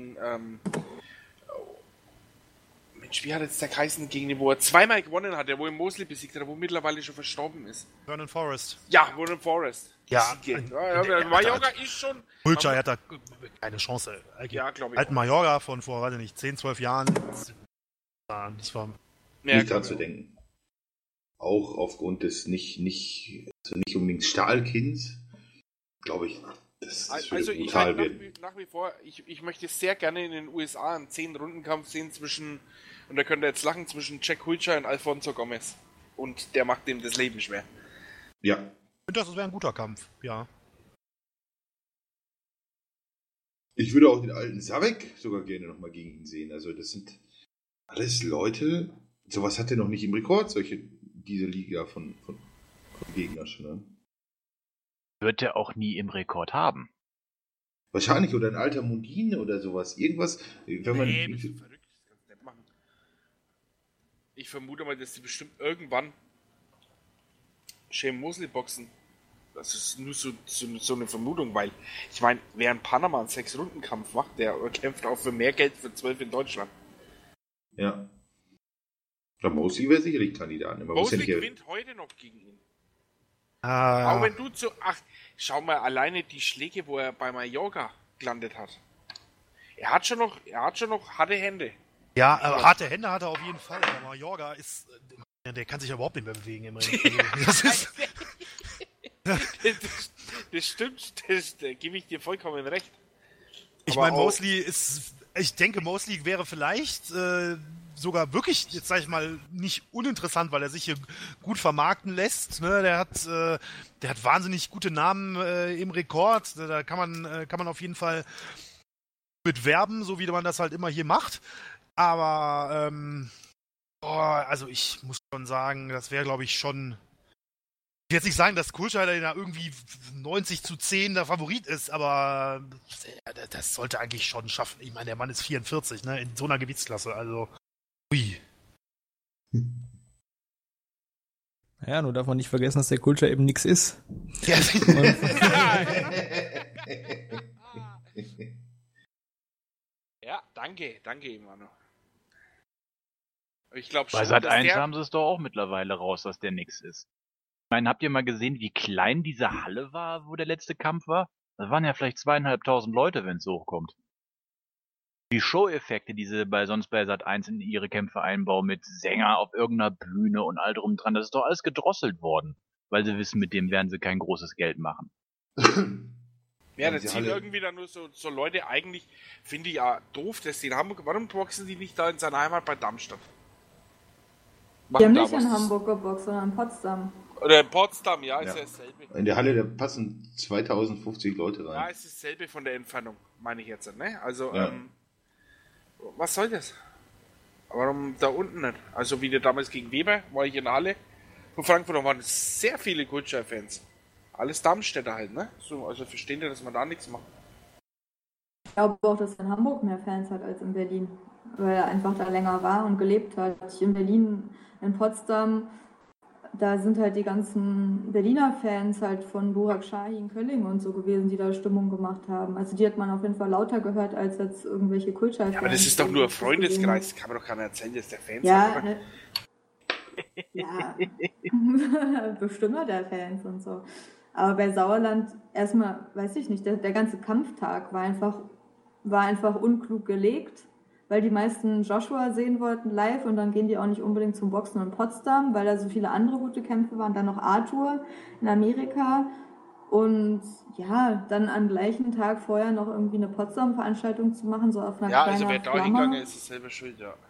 Mensch, wie hat jetzt der geheißen, gegen den, wo er zweimal gewonnen hat, der wo Mosley besiegt hat, der wo mittlerweile schon verstorben ist. Vernon Forrest. Ja, Vernon Forrest. Ja, Mayorga ist schon... Kulcha hat da keine Chance. Ja, glaube ich. Alten Mayorga von vor, weiß ich nicht, 10, 12 Jahren. Das war... Nicht dran zu denken. Auch aufgrund des nicht unbedingt Stahlkinds, glaube ich, das also würde ich brutal halt werden. nach wie vor, ich möchte sehr gerne in den USA einen 10-Runden-Kampf sehen zwischen, und da könnt ihr jetzt lachen, zwischen Jack Kulcha und Alfonso Gomez. Und der macht dem das Leben schwer. Ja. Ich finde, das wäre ein guter Kampf, ja. Ich würde auch den alten Savek sogar gerne nochmal gegen ihn sehen. Also das sind alles Leute, sowas hat er noch nicht im Rekord, diese Liga von Gegnern schon. Ne? Wird er auch nie im Rekord haben. Wahrscheinlich, oder ein alter Mundin oder sowas. Irgendwas, wenn man... Nee, bist du verrückt, das kannst du nicht machen. Ich vermute mal, dass die bestimmt irgendwann Shane Mosley boxen. Das ist nur so eine Vermutung, weil ich meine, wer in Panama einen 6-Runden-Kampf macht, der kämpft auch für mehr Geld für 12 in Deutschland. Ja. Ja, Mosley wäre sicherlich Kandidat. Mosley gewinnt heute noch gegen ihn. Auch wenn du schau mal alleine die Schläge, wo er bei Mayorga gelandet hat. Er hat schon noch harte Hände. Ja, harte Hände hat er auf jeden Fall, aber Mayorga ist, der kann sich ja überhaupt nicht mehr bewegen im Ring. Das stimmt, da gebe ich dir vollkommen recht. Ich meine, ich denke, Mosley wäre vielleicht sogar wirklich, jetzt sage ich mal, nicht uninteressant, weil er sich hier gut vermarkten lässt. Ne? Der hat wahnsinnig gute Namen im Rekord. Da kann man auf jeden Fall mit werben, so wie man das halt immer hier macht. Aber also ich muss schon sagen, das wäre, glaube ich, schon... Ich will jetzt nicht sagen, dass Kulcha da irgendwie 90-10 der Favorit ist, aber das sollte eigentlich schon schaffen. Ich meine, der Mann ist 44, ne, in so einer Gewichtsklasse, also ui. Ja, nur darf man nicht vergessen, dass der Kulcha eben nichts ist. Ja, ja, danke, Imano. Ich glaube schon, Bei Sat.1 haben sie es doch auch mittlerweile raus, dass der nix ist. Ich meine, habt ihr mal gesehen, wie klein diese Halle war, wo der letzte Kampf war? Das waren ja vielleicht 2.500 Leute, wenn es hochkommt. Die Show-Effekte, die sie sonst bei Sat.1 in ihre Kämpfe einbauen, mit Sänger auf irgendeiner Bühne und all drum dran, das ist doch alles gedrosselt worden. Weil sie wissen, mit dem werden sie kein großes Geld machen. Ja, das ziehen irgendwie dann nur so Leute, eigentlich finde ich ja doof, dass die in Hamburg, warum boxen die nicht da in seiner Heimat bei Darmstadt? Die haben nicht in Hamburg geboxt, sondern in Potsdam. Oder in Potsdam, ja, ist ja dasselbe. In der Halle, da passen 2050 Leute rein. Ja, ist dasselbe von der Entfernung, meine ich jetzt, ne? Also, ja. Was soll das? Warum da unten nicht? Also, wie der damals gegen Weber, war ich in der Halle von Frankfurt, da waren sehr viele Kultscher-Fans. Alles Darmstädter halt, ne? So, also verstehen die, dass man da nichts macht. Ich glaube auch, dass er in Hamburg mehr Fans hat als in Berlin, weil er einfach da länger war und gelebt hat. In Berlin, in Potsdam, da sind halt die ganzen Berliner Fans halt von Burak Şahin, Kölling und so gewesen, die da Stimmung gemacht haben. Also die hat man auf jeden Fall lauter gehört, als jetzt irgendwelche Kultschall-Fans. Ja, aber das ist doch nur ein Freundeskreis, kann man doch keiner erzählen, dass der Fans ja, hat. Ne, ja, bestimmt hat er Fans und so. Aber bei Sauerland erstmal, weiß ich nicht, der ganze Kampftag war einfach unklug gelegt, weil die meisten Joshua sehen wollten live und dann gehen die auch nicht unbedingt zum Boxen in Potsdam, weil da so viele andere gute Kämpfe waren. Dann noch Arthur in Amerika und ja, dann am gleichen Tag vorher noch irgendwie eine Potsdam-Veranstaltung zu machen, so auf einer Ja, kleinen also wer da hingegangen ist, ist selber schuld, ja.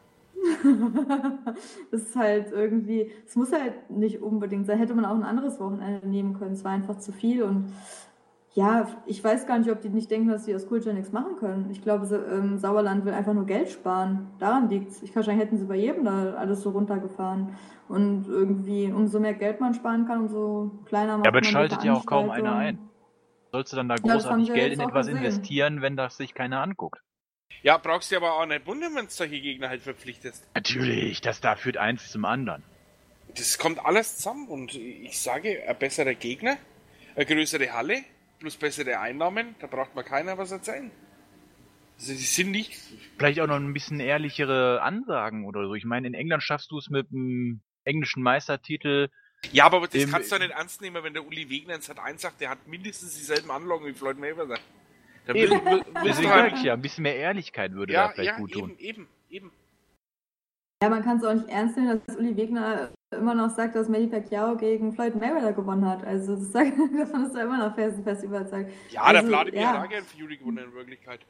Das ist halt irgendwie, es muss halt nicht unbedingt sein, hätte man auch ein anderes Wochenende nehmen können, es war einfach zu viel und ja, ich weiß gar nicht, ob die nicht denken, dass sie aus Kultur nichts machen können. Ich glaube, Sauerland will einfach nur Geld sparen. Daran liegt's. Wahrscheinlich hätten sie bei jedem da alles so runtergefahren. Und irgendwie, umso mehr Geld man sparen kann, umso kleiner macht man. Ja, aber es schaltet ja auch kaum einer ein. Sollst du dann da großartig Geld in etwas investieren, wenn das sich keiner anguckt? Ja, brauchst du aber auch nicht wundern, wenn du solche Gegner halt verpflichtest. Natürlich, da führt eins zum anderen. Das kommt alles zusammen und ich sage, ein besserer Gegner, eine größere Halle, plus bessere Einnahmen, da braucht man keiner was erzählen. Also die sind nicht... Vielleicht auch noch ein bisschen ehrlichere Ansagen oder so. Ich meine, in England schaffst du es mit einem englischen Meistertitel. Ja, aber das kannst du doch nicht ernst nehmen, wenn der Uli Wegner in Sat.1 sagt, der hat mindestens dieselben Anlagen wie Floyd Mayweather. Da Deswegen sag ich ja, ein bisschen mehr Ehrlichkeit würde da vielleicht gut tun. Eben. Ja, man kann es auch nicht ernst nehmen, dass Uli Wegner immer noch sagt, dass Manny Pacquiao gegen Floyd Mayweather gewonnen hat. Also das sagt, dass man das da immer noch fest überzeugt. Ja, also, der Vladimir hat auch gern Fury gewonnen in Wirklichkeit.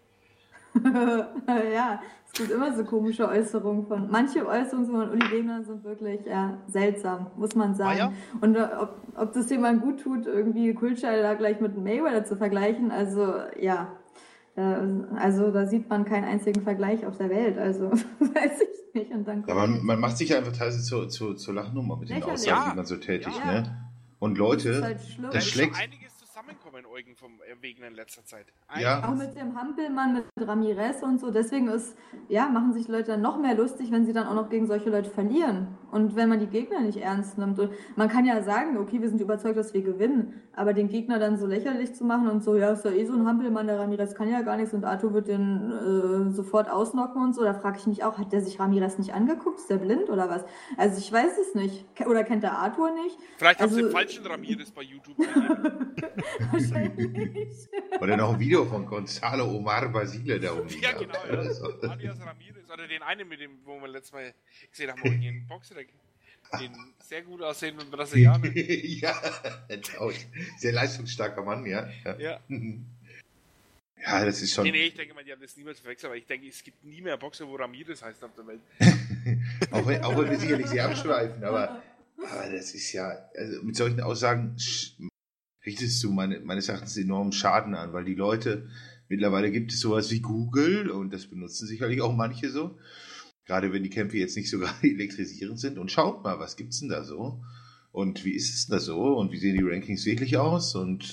Ja, es gibt immer so komische Äußerungen von. Manche Äußerungen von Uli Wegner sind wirklich seltsam, muss man sagen. ja? Und ob das jemand gut tut, irgendwie Kultscheide da gleich mit Mayweather zu vergleichen, also ja. Also da sieht man keinen einzigen Vergleich auf der Welt, also weiß ich nicht. Und dann man macht sich ja einfach teilweise zur Lachnummer mit den Lächerlich. Aussagen, die man so tätigt. Ja. Ne? Und Leute, Das ist halt schlimm. Da das ist schlägt... schon einiges zusammenkommen, Eugen, vom Wegner in letzter Zeit. Ja. Auch mit dem Hampelmann, mit Ramirez und so. Deswegen machen sich Leute dann noch mehr lustig, wenn sie dann auch noch gegen solche Leute verlieren. Und wenn man die Gegner nicht ernst nimmt. Und man kann ja sagen, okay, wir sind überzeugt, dass wir gewinnen. Aber den Gegner dann so lächerlich zu machen und so, ja, ist ja eh so ein Hampelmann, der Ramirez kann ja gar nichts und Arthur wird den sofort ausnocken und so. Da frage ich mich auch, hat der sich Ramirez nicht angeguckt? Ist der blind oder was? Also ich weiß es nicht. Oder kennt der Arthur nicht? Vielleicht haben sie Also- den falschen Ramirez bei YouTube gegeben. Wahrscheinlich. Oder noch ein Video von Gonzalo Omar Basile da rumliegen. Ja, genau. Ja. Also, Alias Ramirez. Oder den einen, mit dem, wo wir letztes Mal gesehen haben, den Boxer, den sehr gut aussehenden Brasilianer. ja, sehr leistungsstarker Mann, ja. Ja. Ja, das ist schon... Nee, ich denke mal, die haben das niemals verwechselt, aber ich denke, es gibt nie mehr Boxer, wo Ramirez heißt auf der Welt. auch wenn wir sicherlich sehr abschweifen, aber das ist ja, also mit solchen Aussagen richtest du meines Erachtens enormen Schaden an, weil die Leute, mittlerweile gibt es sowas wie Google und das benutzen sicherlich auch manche so, gerade wenn die Kämpfe jetzt nicht so gerade elektrisierend sind, und schaut mal, was gibt's denn da so und wie ist es denn da so und wie sehen die Rankings wirklich aus und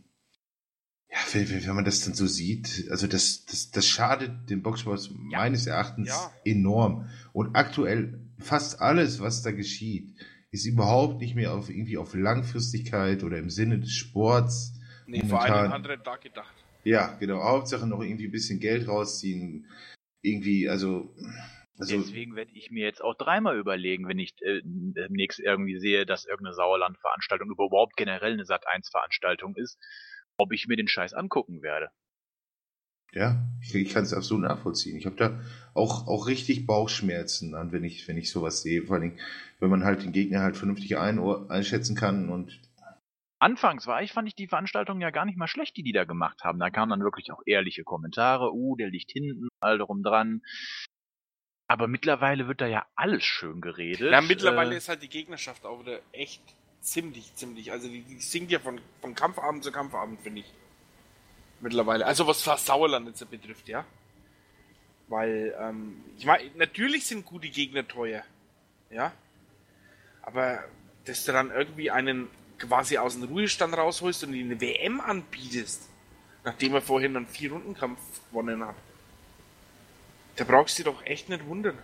ja, wenn man das dann so sieht, also das schadet dem Boxsport meines Erachtens enorm. Und aktuell fast alles, was da geschieht, ist überhaupt nicht mehr irgendwie auf Langfristigkeit oder im Sinne des Sports. Nee, vor einem anderen Tag gedacht. Ja, genau. Hauptsache noch irgendwie ein bisschen Geld rausziehen. Irgendwie, also Deswegen werde ich mir jetzt auch dreimal überlegen, wenn ich demnächst irgendwie sehe, dass irgendeine Sauerland-Veranstaltung überhaupt generell eine Sat.1-Veranstaltung ist, ob ich mir den Scheiß angucken werde. Ja, ich kann es absolut nachvollziehen. Ich habe da auch richtig Bauchschmerzen an, wenn ich sowas sehe. Vor allem, wenn man halt den Gegner halt vernünftig einschätzen kann und... Anfangs fand ich die Veranstaltung ja gar nicht mal schlecht, die da gemacht haben. Da kamen dann wirklich auch ehrliche Kommentare. Der liegt hinten, all drum dran. Aber mittlerweile wird da ja alles schön geredet. Ja, mittlerweile ist halt die Gegnerschaft auch wieder echt ziemlich. Also die sinkt ja von Kampfabend zu Kampfabend, finde ich. Mittlerweile. Also was Sauerland jetzt betrifft, ja. Weil, ich meine, natürlich sind gute Gegner teuer. Ja. Aber dass du dann irgendwie einen quasi aus dem Ruhestand rausholst und ihm eine WM anbietest, nachdem er vorhin einen 4-Runden-Kampf gewonnen hat. Da brauchst du dich doch echt nicht wundern.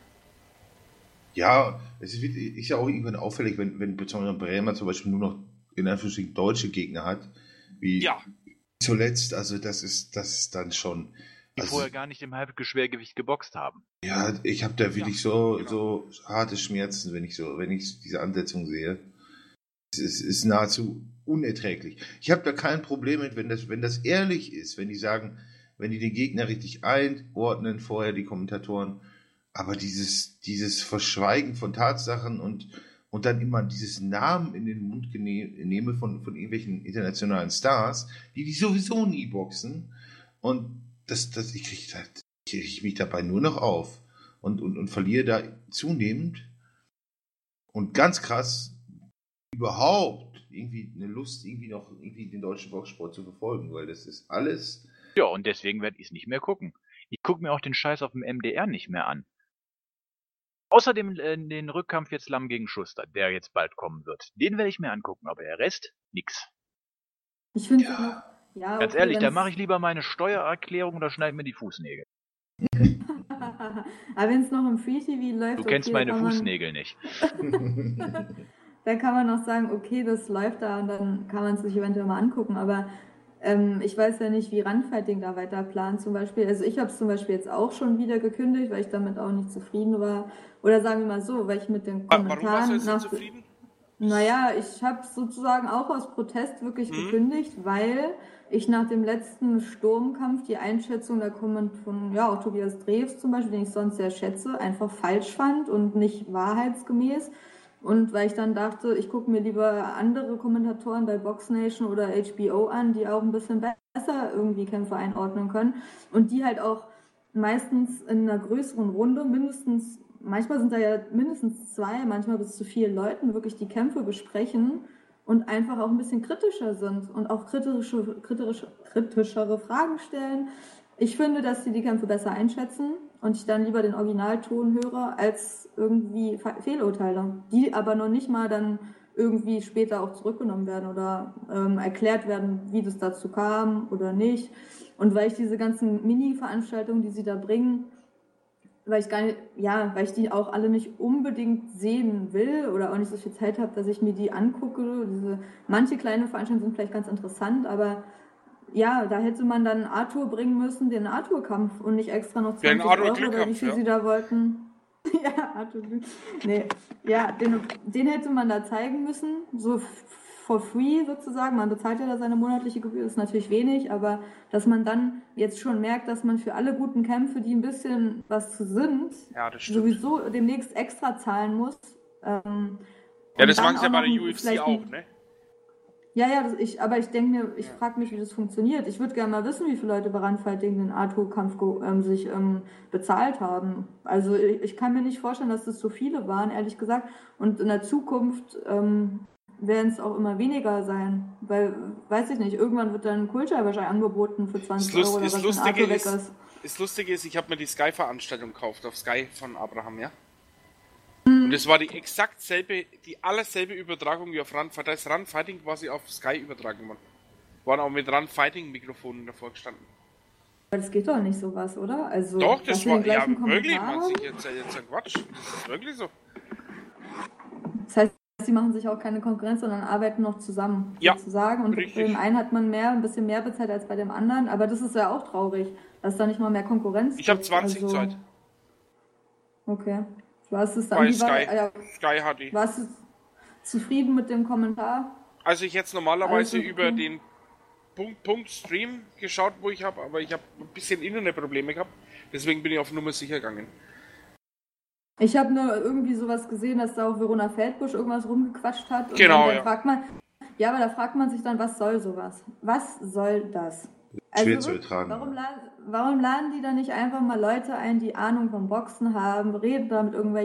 Ja, es ist ja auch irgendwann auffällig, wenn besonders Bremer zum Beispiel nur noch in Anführungsstrichen deutsche Gegner hat, wie zuletzt, also das ist dann schon... Die vorher gar nicht im Halbschwergewicht geboxt haben. Ja, ich habe da wirklich so harte Schmerzen, wenn ich diese Ansetzung sehe. Es ist nahezu unerträglich. Ich habe da kein Problem mit, wenn das ehrlich ist, wenn die sagen, wenn die den Gegner richtig einordnen, vorher die Kommentatoren, aber dieses Verschweigen von Tatsachen und dann immer dieses Namen in den Mund nehme von irgendwelchen internationalen Stars, die sowieso nie boxen, und ich kriege mich dabei nur noch auf und verliere da zunehmend und ganz krass überhaupt irgendwie eine Lust, irgendwie den deutschen Boxsport zu verfolgen, weil das ist alles... Ja, und deswegen werde ich es nicht mehr gucken. Ich gucke mir auch den Scheiß auf dem MDR nicht mehr an. Außerdem den Rückkampf jetzt Lamm gegen Schuster, der jetzt bald kommen wird. Den werde ich mir angucken, aber der Rest, nix. Ich finde Ganz ehrlich, da mache ich lieber meine Steuererklärung oder schneide mir die Fußnägel. Aber wenn es noch im Free TV läuft... Du kennst meine Fußnägel nicht. Dann kann man noch sagen, okay, das läuft da und dann kann man es sich eventuell mal angucken, aber Ich weiß ja nicht, wie Runfighting da weiter plant zum Beispiel. Also ich habe es zum Beispiel jetzt auch schon wieder gekündigt, weil ich damit auch nicht zufrieden war. Oder sagen wir mal so, weil ich mit den Warum warst du Kommentaren jetzt nicht zufrieden? Naja, ich habe sozusagen auch aus Protest wirklich gekündigt, weil ich nach dem letzten Sturmkampf die Einschätzung von, ja, auch Tobias Drews zum Beispiel, den ich sonst sehr schätze, einfach falsch fand und nicht wahrheitsgemäß. Und weil ich dann dachte, ich gucke mir lieber andere Kommentatoren bei Box Nation oder HBO an, die auch ein bisschen besser irgendwie Kämpfe einordnen können und die halt auch meistens in einer größeren Runde manchmal sind da ja mindestens 2, manchmal bis zu 4 Leuten wirklich die Kämpfe besprechen und einfach auch ein bisschen kritischer sind und auch kritischere Fragen stellen. Ich finde, dass die Kämpfe besser einschätzen und ich dann lieber den Originalton höre als irgendwie Fehlurteile, die aber noch nicht mal dann irgendwie später auch zurückgenommen werden oder erklärt werden, wie das dazu kam oder nicht. Und weil ich diese ganzen Mini-Veranstaltungen, die sie da bringen, weil ich die auch alle nicht unbedingt sehen will oder auch nicht so viel Zeit habe, dass ich mir die angucke. Manche kleine Veranstaltungen sind vielleicht ganz interessant, aber ja, da hätte man dann Arthur bringen müssen, den Arthur-Kampf und nicht extra noch 20 Euro oder wie viel sie da wollten. Ja, Arthur Glück. Nee, ja, den hätte man da zeigen müssen, so for free sozusagen. Man bezahlt ja da seine monatliche Gebühr, ist natürlich wenig, aber dass man dann jetzt schon merkt, dass man für alle guten Kämpfe, die ein bisschen was sind, sowieso demnächst extra zahlen muss. Ja, das machen sie ja bei der UFC auch, ne? Ja, aber ich denke mir, ich frage mich, wie das funktioniert. Ich würde gerne mal wissen, wie viele Leute bei Runfighting den Arthur-Kampf sich bezahlt haben. Also ich kann mir nicht vorstellen, dass das so viele waren, ehrlich gesagt. Und in der Zukunft werden es auch immer weniger sein. Weil, weiß ich nicht, irgendwann wird dann Kultur wahrscheinlich angeboten für 20 Euro oder was, wenn Arthur weg ist. Das Lustige ist, ich habe mir die Sky-Veranstaltung gekauft, auf Sky von Abraham, ja? Und es war die allerselbe Übertragung wie auf Runfighting. Da ist Runfighting quasi auf Sky übertragen worden. Waren auch mit Runfighting-Mikrofonen davor gestanden. Aber das geht doch nicht sowas, oder? Also, doch, das war ja wirklich. Man Man sieht jetzt ein Quatsch. Das ist wirklich so. Das heißt, sie machen sich auch keine Konkurrenz, sondern arbeiten noch zusammen, sozusagen. Und richtig. bei dem einen hat man ein bisschen mehr bezahlt als bei dem anderen. Aber das ist ja auch traurig, dass da nicht mal mehr Konkurrenz Ich habe 20 Zeit. Okay. Warst du dann Sky HD. Warst du zufrieden mit dem Kommentar? Also ich hätte es normalerweise über den Punkt Stream geschaut, wo ich habe, aber ich habe ein bisschen Internetprobleme gehabt, deswegen bin ich auf Nummer sicher gegangen. Ich habe nur irgendwie sowas gesehen, dass da auch Verona Feldbusch irgendwas rumgequatscht hat. Und genau, dann fragt man, aber da fragt man sich dann, was soll sowas? Was soll das? Schwer zu ertragen. Warum laden die da nicht einfach mal Leute ein, die Ahnung vom Boxen haben, reden da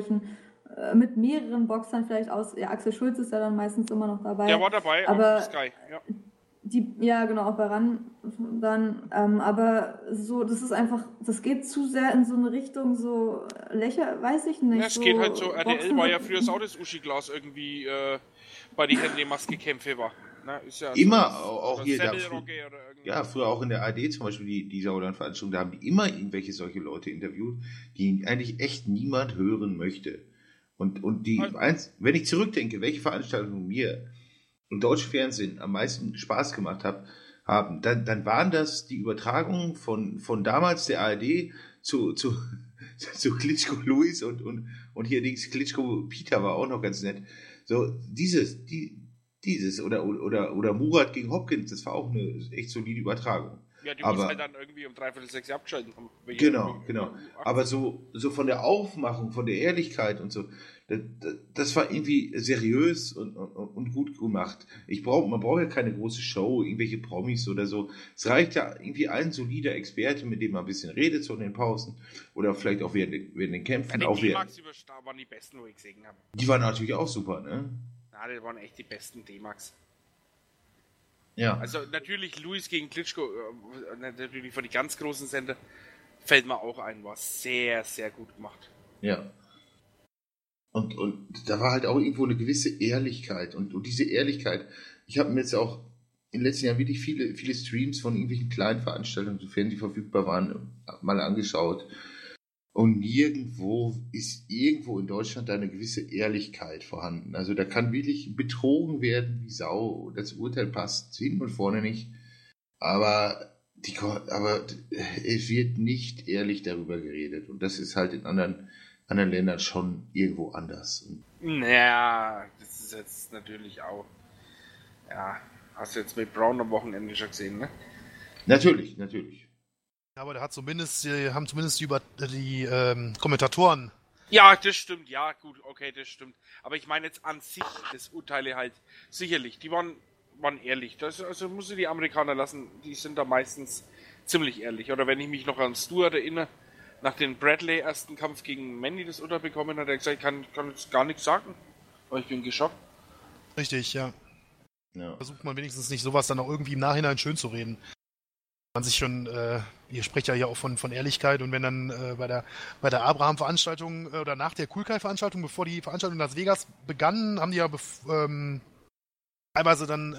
mit mehreren Boxern vielleicht aus. Ja, Axel Schulz ist ja dann meistens immer noch dabei. Der war dabei, aber auf Sky, genau, auch bei RAN dann. Aber so, das ist einfach, das geht zu sehr in so eine Richtung, so weiß ich nicht. Ja, es geht halt so, RTL war ja früher auch das Uschi-Glas irgendwie bei den Handy-Maske-Kämpfe war. Na, ist ja immer, so, auch hier, früher auch in der ARD zum Beispiel, die Sauerland-Veranstaltung, da haben die immer irgendwelche solche Leute interviewt, die eigentlich echt niemand hören möchte. Und wenn ich zurückdenke, welche Veranstaltungen mir im deutschen Fernsehen am meisten Spaß gemacht haben, dann waren das die Übertragungen von damals der ARD zu Klitschko Luis und hier links Klitschko Peter war auch noch ganz nett. So, dieses oder Murat gegen Hopkins, das war auch eine echt solide Übertragung. Ja, die muss halt dann irgendwie um 5:45 abschalten. Genau. Aber so von der Aufmachung, von der Ehrlichkeit und so, das war irgendwie seriös und gut gemacht. Man braucht ja keine große Show, irgendwelche Promis oder so. Es reicht ja irgendwie ein solider Experte, mit dem man ein bisschen redet so in den Pausen oder vielleicht auch während den Kämpfen. Ja, die D-Max waren die besten, wo ich gesehen habe. Die waren natürlich auch super, ne? Ja, die waren echt die besten D-Max. Ja. Also natürlich Luis gegen Klitschko, natürlich von den ganz großen Sender, fällt mir auch ein, war sehr, sehr gut gemacht. Ja. Und da war halt auch irgendwo eine gewisse Ehrlichkeit. Und diese Ehrlichkeit, ich habe mir jetzt auch in den letzten Jahren wirklich viele Streams von irgendwelchen kleinen Veranstaltungen, sofern die verfügbar waren, mal angeschaut. Und nirgendwo ist irgendwo in Deutschland da eine gewisse Ehrlichkeit vorhanden. Also da kann wirklich betrogen werden wie Sau. Das Urteil passt hin und vorne nicht. aber es wird nicht ehrlich darüber geredet. Und das ist halt in anderen Ländern schon irgendwo anders. Und Naja, das ist jetzt natürlich auch. Ja, hast du jetzt mit Brown am Wochenende schon gesehen, ne? natürlich. Ja, aber der hat haben zumindest die Kommentatoren. Ja, das stimmt, ja, gut, okay, das stimmt. Aber ich meine jetzt an sich, das Urteile halt, sicherlich, die waren ehrlich. Also muss ich die Amerikaner lassen, die sind da meistens ziemlich ehrlich. Oder wenn ich mich noch an Stuart erinnere, nach dem Bradley ersten Kampf gegen Manny das Urteil bekommen hat, er gesagt, ich kann jetzt gar nichts sagen. Aber ich bin geschockt. Richtig, ja. ja. Versucht man wenigstens nicht sowas dann auch irgendwie im Nachhinein schön zu reden. Man sich schon, ihr sprecht ja hier auch von Ehrlichkeit, und wenn dann bei der Abraham-Veranstaltung oder nach der Coolkai-Veranstaltung, bevor die Veranstaltung in Las Vegas begann, haben die ja teilweise dann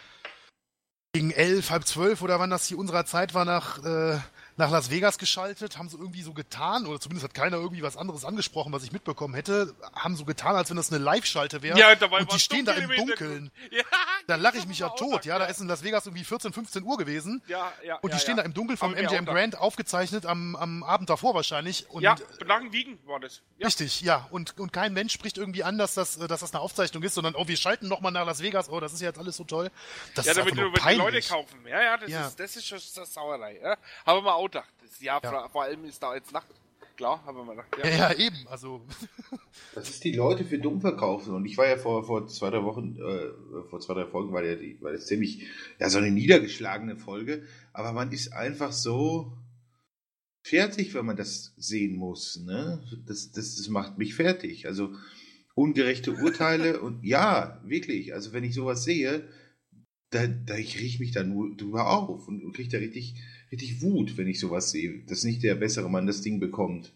gegen 11, halb 12 oder wann das hier unserer Zeit war, nach Las Vegas geschaltet, haben sie irgendwie so getan, oder zumindest hat keiner irgendwie was anderes angesprochen, was ich mitbekommen hätte, haben so getan, als wenn das eine Live-Schalte wäre, Ja, dabei und die war's stehen da dunkel im im Dunkeln. Ja, Da lache ich mich ja das tot, war auch ja, da ist in Las Vegas irgendwie 14, 15 Uhr gewesen. Ja, Und die stehen da im Dunkeln vom Haben wir MGM auch Grand, aufgezeichnet am Abend davor wahrscheinlich. Und Ja, nach dem Wiegen war das. Ja. richtig, ja. Und kein Mensch spricht irgendwie an, dass das eine Aufzeichnung ist, sondern, wir schalten nochmal nach Las Vegas, das ist ja jetzt alles so toll. Das Ja, ist damit einfach nur die Leute peinlich. kaufen. Ja, das ist schon eine Sauerei. Ja. Haben wir auch gedacht. Vor allem ist da jetzt Nacht. Klar, haben wir mal gedacht. Ja, eben, also. Das ist die Leute für dumm verkaufen. Und ich war ja vor 2-3 Wochen, vor 2-3 Folgen war das ziemlich, ja, so eine niedergeschlagene Folge. Aber man ist einfach so fertig, wenn man das sehen muss. Ne? Das macht mich fertig. Also ungerechte Urteile und ja, wirklich. Also wenn ich sowas sehe, ich riech mich da nur drüber auf und kriege da richtig Wut, wenn ich sowas sehe, dass nicht der bessere Mann das Ding bekommt.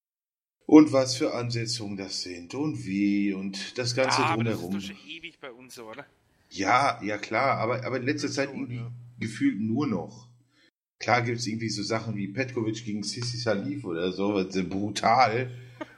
Und was für Ansetzungen das sind und wie und das Ganze drumherum. Aber das ist doch schon ewig bei uns so, oder? Ja, klar, aber in letzter Zeit irgendwie gefühlt nur noch. Klar gibt es irgendwie so Sachen wie Petkovic gegen Sissi Salif oder so, was sind brutal,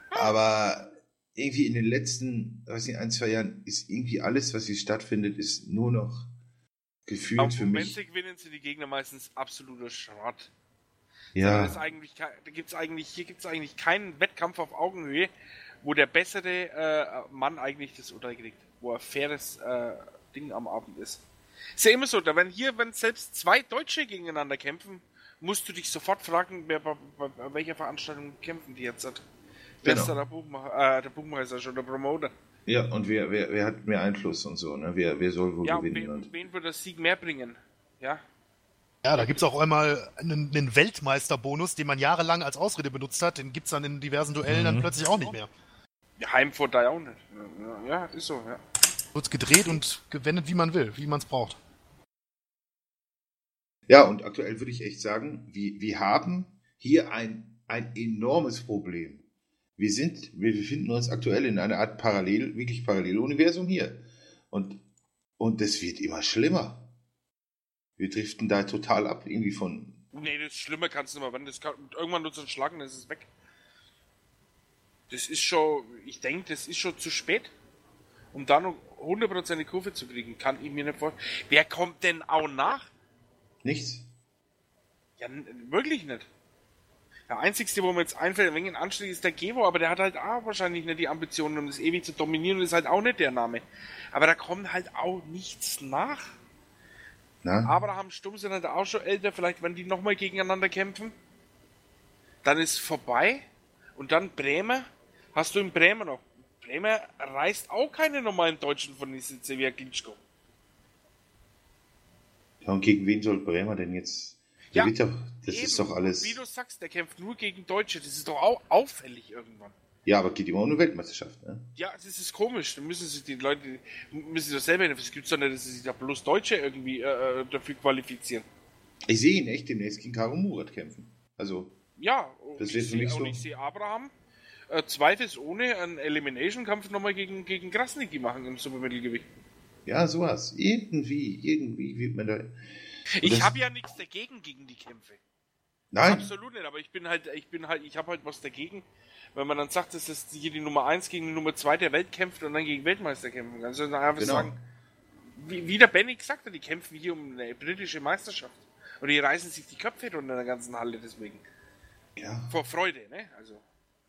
aber irgendwie in den letzten, 1-2 Jahren ist irgendwie alles, was hier stattfindet, ist nur noch gefühlt für mich. Wenn sie gewinnen, sind die Gegner meistens absoluter Schrott. Ja. Hier gibt es eigentlich keinen Wettkampf auf Augenhöhe, wo der bessere Mann eigentlich das Urteil kriegt, wo ein faires Ding am Abend ist. Ist ja immer so, wenn selbst zwei Deutsche gegeneinander kämpfen, musst du dich sofort fragen, bei welcher Veranstaltung kämpfen die jetzt hat. Wer ist da der Buchmeister schon, der Promoter? Ja, und wer hat mehr Einfluss und so, ne? Wer soll wohl gewinnen? Wen wird das Sieg mehr bringen? Ja. Ja, da gibt's auch einmal einen Weltmeisterbonus, den man jahrelang als Ausrede benutzt hat, den gibt's dann in diversen Duellen dann plötzlich auch nicht mehr. Heimvorteil auch nicht. Ja, ist so, ja. Wird's gedreht und gewendet, wie man will, wie man's braucht. Ja, und aktuell würde ich echt sagen, wir haben hier ein enormes Problem. Wir befinden uns aktuell in einer Art wirklich Paralleluniversum hier. Und das wird immer schlimmer. Wir driften da total ab, irgendwie von. Nee, das Schlimme kannst du nicht mehr. Irgendwann nur zu schlagen, dann ist es weg. Ich denke, das ist schon zu spät. Um da noch 100% die Kurve zu kriegen, kann ich mir nicht vorstellen. Wer kommt denn auch nach? Nichts. Ja, wirklich nicht. Der einzigste, wo mir jetzt einfällt, ein wenig anständig ist der Gevo, aber der hat halt auch wahrscheinlich nicht die Ambitionen, um das ewig zu dominieren, und ist halt auch nicht der Name. Aber da kommt halt auch nichts nach. Na? Abraham Stumm sind halt auch schon älter, vielleicht wenn die nochmal gegeneinander kämpfen. Dann ist vorbei. Und dann Bremer. Hast du in Bremer noch? Bremer reißt auch keine normalen Deutschen von dieser Sevilla Klitschko. Ja, und gegen wen soll Bremer denn jetzt? Ja, das ist doch alles. Wie du sagst, der kämpft nur gegen Deutsche. Das ist doch auch auffällig irgendwann. Ja, aber geht immer um eine Weltmeisterschaft, ne? Ja, das ist komisch. Dann müssen sich die Leute doch selber, es gibt doch nicht, dass sie sich da bloß Deutsche irgendwie dafür qualifizieren. Ich sehe ihn echt demnächst gegen Karo Murat kämpfen. Also. Ja, das wird für mich so. Und ich sehe Abraham zweifelsohne einen Elimination-Kampf nochmal gegen Krasniki machen im Supermittelgewicht. Ja, sowas. Irgendwie wird man da. Ich habe ja nichts dagegen gegen die Kämpfe. Nein. Absolut nicht, aber ich habe halt was dagegen, wenn man dann sagt, dass das hier die Nummer 1 gegen die Nummer 2 der Welt kämpft und dann gegen Weltmeister kämpfen. Also dann einfach sagen, wie der Benny gesagt hat, die kämpfen hier um eine britische Meisterschaft. Und die reißen sich die Köpfe unter der ganzen Halle deswegen. Ja. Vor Freude, ne? Also.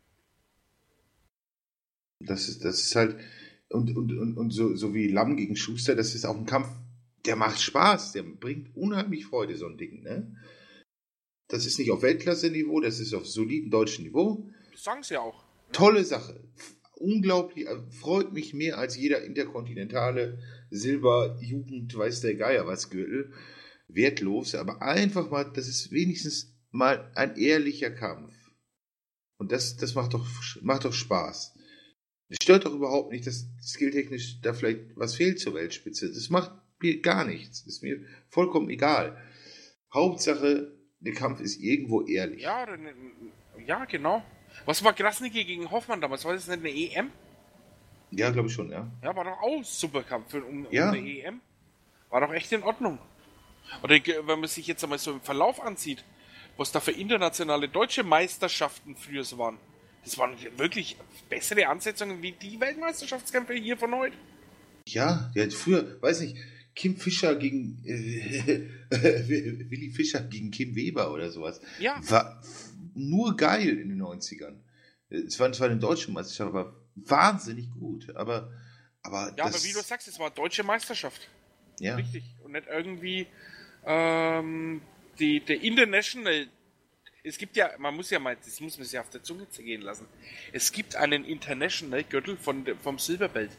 Das ist halt, und so wie Lamm gegen Schuster, das ist auch ein Kampf, der macht Spaß, der bringt unheimlich Freude, so ein Ding, ne? Das ist nicht auf Weltklasse-Niveau, das ist auf soliden deutschen Niveau. Das sagen sie auch. Tolle Sache. Unglaublich, freut mich mehr als jeder interkontinentale Silber-Jugend, weiß der Geier was Gürtel. Wertlos, aber einfach mal, das ist wenigstens mal ein ehrlicher Kampf. Und das macht doch Spaß. Es stört doch überhaupt nicht, dass skilltechnisch da vielleicht was fehlt zur Weltspitze. Das macht mir gar nichts. Ist mir vollkommen egal. Hauptsache, der Kampf ist irgendwo ehrlich. Ja, genau. Was war Krasnicki gegen Hoffmann damals? War das nicht eine EM? Ja, glaube ich schon, ja. Ja, war doch auch ein super Kampf um Ja. eine EM. War doch echt in Ordnung. Oder wenn man sich jetzt einmal so im Verlauf ansieht, was da für internationale deutsche Meisterschaften früher so waren. Das waren wirklich bessere Ansetzungen wie die Weltmeisterschaftskämpfe hier von heute. Ja, der hat früher, weiß nicht, Kim Fischer gegen Willi Fischer gegen Kim Weber oder sowas. Ja. War nur geil in den 90ern. Es war zwar eine deutsche Meisterschaft, aber wahnsinnig gut. Aber Ja, aber wie du sagst, es war deutsche Meisterschaft. Ja. Richtig. Und nicht irgendwie der International. Es gibt ja, das muss man sich auf der Zunge zergehen lassen. Es gibt einen International Gürtel vom Silberbelt.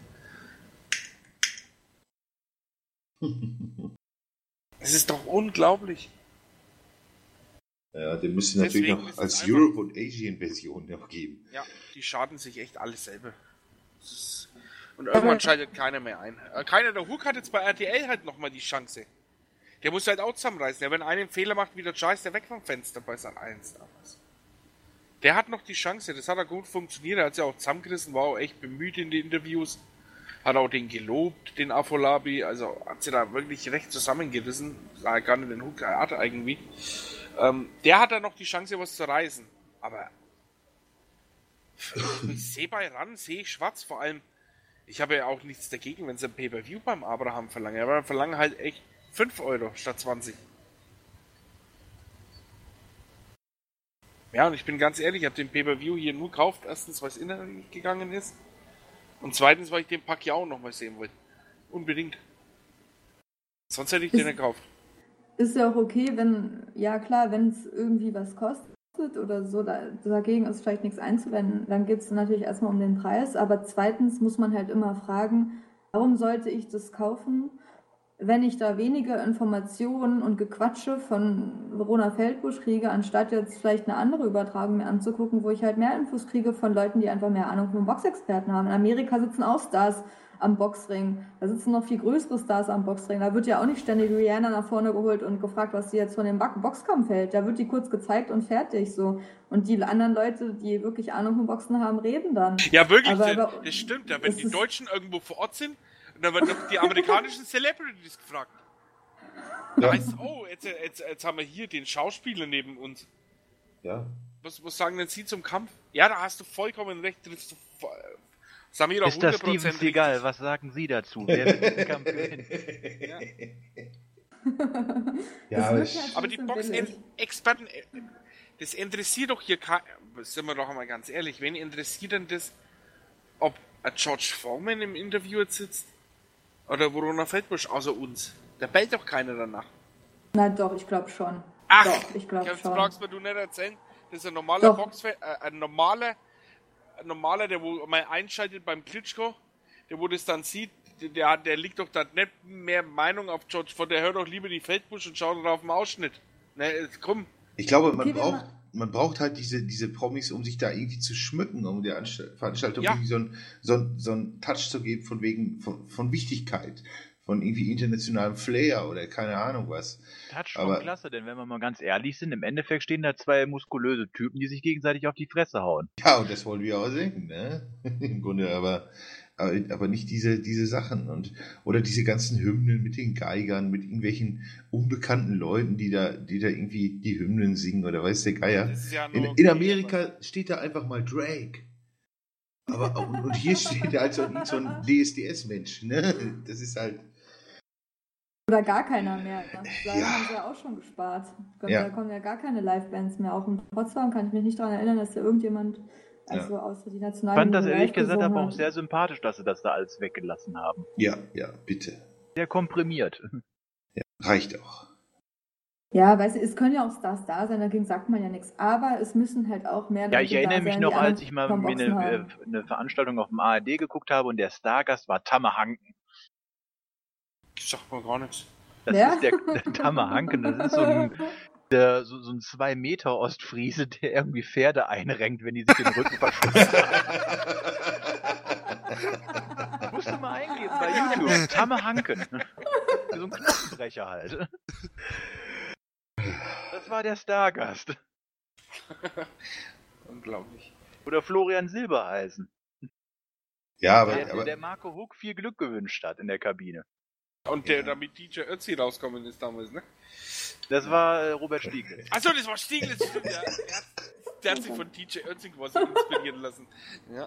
Es ist doch unglaublich. Ja, den müsste natürlich Deswegen noch ist als es Europe- und Asian-Version noch geben. Ja, die schaden sich echt alles selber. Und irgendwann schaltet keiner mehr ein. Keiner, der Hook hat jetzt bei RTL halt nochmal die Chance. Der muss halt auch zusammenreißen. Ja, wenn einer einen Fehler macht, wieder scheiß der weg vom Fenster bei Sat 1 damals. Der hat noch die Chance, das hat auch gut funktioniert. Er hat sich auch zusammengerissen, war auch echt bemüht in den Interviews. Hat auch den gelobt, den Afolabi. Also hat sie da wirklich recht zusammengerissen. Sah gar nicht den Hook, er hatte irgendwie. Der hat da noch die Chance, was zu reißen. Aber ich sehe bei RAN, sehe ich schwarz. Vor allem, ich habe ja auch nichts dagegen, wenn sie ein Pay-Per-View beim Abraham verlangen. Aber verlangen halt echt 5 Euro statt 20. Ja, und ich bin ganz ehrlich, ich habe den Pay-Per-View hier nur gekauft. Erstens, weil es innerlich gegangen ist. Und zweitens, weil ich den Pacquiao nochmal sehen wollte. Unbedingt. Sonst hätte ich den gekauft. Ist ja auch okay, wenn es irgendwie was kostet oder so, dagegen ist vielleicht nichts einzuwenden, dann geht es natürlich erstmal um den Preis, aber zweitens muss man halt immer fragen, warum sollte ich das kaufen, wenn ich da weniger Informationen und Gequatsche von Verona Feldbusch kriege, anstatt jetzt vielleicht eine andere Übertragung mir anzugucken, wo ich halt mehr Infos kriege von Leuten, die einfach mehr Ahnung von Boxexperten haben. In Amerika sitzen auch Stars am Boxring. Da sitzen noch viel größere Stars am Boxring. Da wird ja auch nicht ständig Rihanna nach vorne geholt und gefragt, was sie jetzt von dem Boxkampf hält. Da wird die kurz gezeigt und fertig so. Und die anderen Leute, die wirklich Ahnung von Boxen haben, reden dann. Ja, wirklich, Aber das stimmt. Ja, wenn die Deutschen irgendwo vor Ort sind, dann werden doch die amerikanischen Celebrities gefragt. Da heißt, oh, jetzt haben wir hier den Schauspieler neben uns. Ja. Was sagen denn Sie zum Kampf? Ja, da hast du vollkommen recht. Triffst du Samira Ist das 100% Steven richtig. Seagal? Was sagen Sie dazu? Wer wird den Kampf gewinnen? Ja, Aber die Boxexperten, das interessiert doch hier sind wir doch einmal ganz ehrlich, wen interessiert denn das, ob ein George Foreman im Interview jetzt sitzt oder Verona Feldbusch außer uns? Da bellt doch keiner danach. Na doch, ich glaube schon. Ach, doch, ich glaube jetzt schon. brauchst mir du nicht erzählen, das ist ein normaler Doch. Boxfan, ein normaler, der wo mal einschaltet beim Klitschko, der wo das dann sieht, der liegt doch da nicht mehr Meinung auf George, von der hört doch lieber die Feldbusch und schaut auf den Ausschnitt. Ne, komm. Ich glaube, Okay, man braucht halt diese Promis, um sich da irgendwie zu schmücken, um der Veranstaltung Ja. irgendwie so einen Touch zu geben von Wichtigkeit, von irgendwie internationalem Flair oder keine Ahnung was. Touch Aber- von Klasse, denn wenn wir mal ganz ehrlich sind, im Endeffekt stehen da zwei muskulöse Typen, die sich gegenseitig auf die Fresse hauen. Ja, und das wollen wir auch sehen, ne? Im Grunde, aber nicht diese Sachen oder diese ganzen Hymnen mit den Geigern, mit irgendwelchen unbekannten Leuten, die da irgendwie die Hymnen singen oder weiß der Geier. Das ist ja nur In Amerika steht da einfach mal Drake. Und hier steht da halt so ein DSDS-Mensch, ne? Das ist halt. Oder gar keiner mehr. Da Ja. haben sie ja auch schon gespart. Ich glaube, Ja. da kommen ja gar keine Live-Bands mehr. Auch in Potsdam kann ich mich nicht daran erinnern, dass da irgendjemand, also außer die Ich Nationalen, fand das ehrlich live gesagt gesungen aber auch hat. sehr sympathisch, dass sie das da alles weggelassen haben. Ja, bitte. Sehr komprimiert. Ja, reicht auch. Ja, weißt du, es können ja auch Stars da sein, dagegen sagt man ja nichts. Aber es müssen halt auch mehr Ja, Leute ich erinnere da mich sein, noch, die als anderen ich mal kaum mir Boxen haben. eine Veranstaltung auf dem ARD geguckt habe und der Stargast war Tamme Hanken. Das sagt mir gar nichts. Das Ja? ist der Tamme Hanken, das ist so ein 2 Meter Ostfriese, der irgendwie Pferde einrenkt, wenn die sich den Rücken verschließen. Musst du mal eingeben bei YouTube. Tamme Hanken. So ein Knochenbrecher halt. Das war der Stargast. Unglaublich. Oder Florian Silbereisen. Ja, Der Marco Huck viel Glück gewünscht hat in der Kabine. Und der da mit DJ Ötzi rauskommen ist damals, ne? Das war Robert Stieglitz. Achso, das war Stieglitz, stimmt, ja. Der hat sich von DJ Ötzi quasi inspirieren lassen. Ja.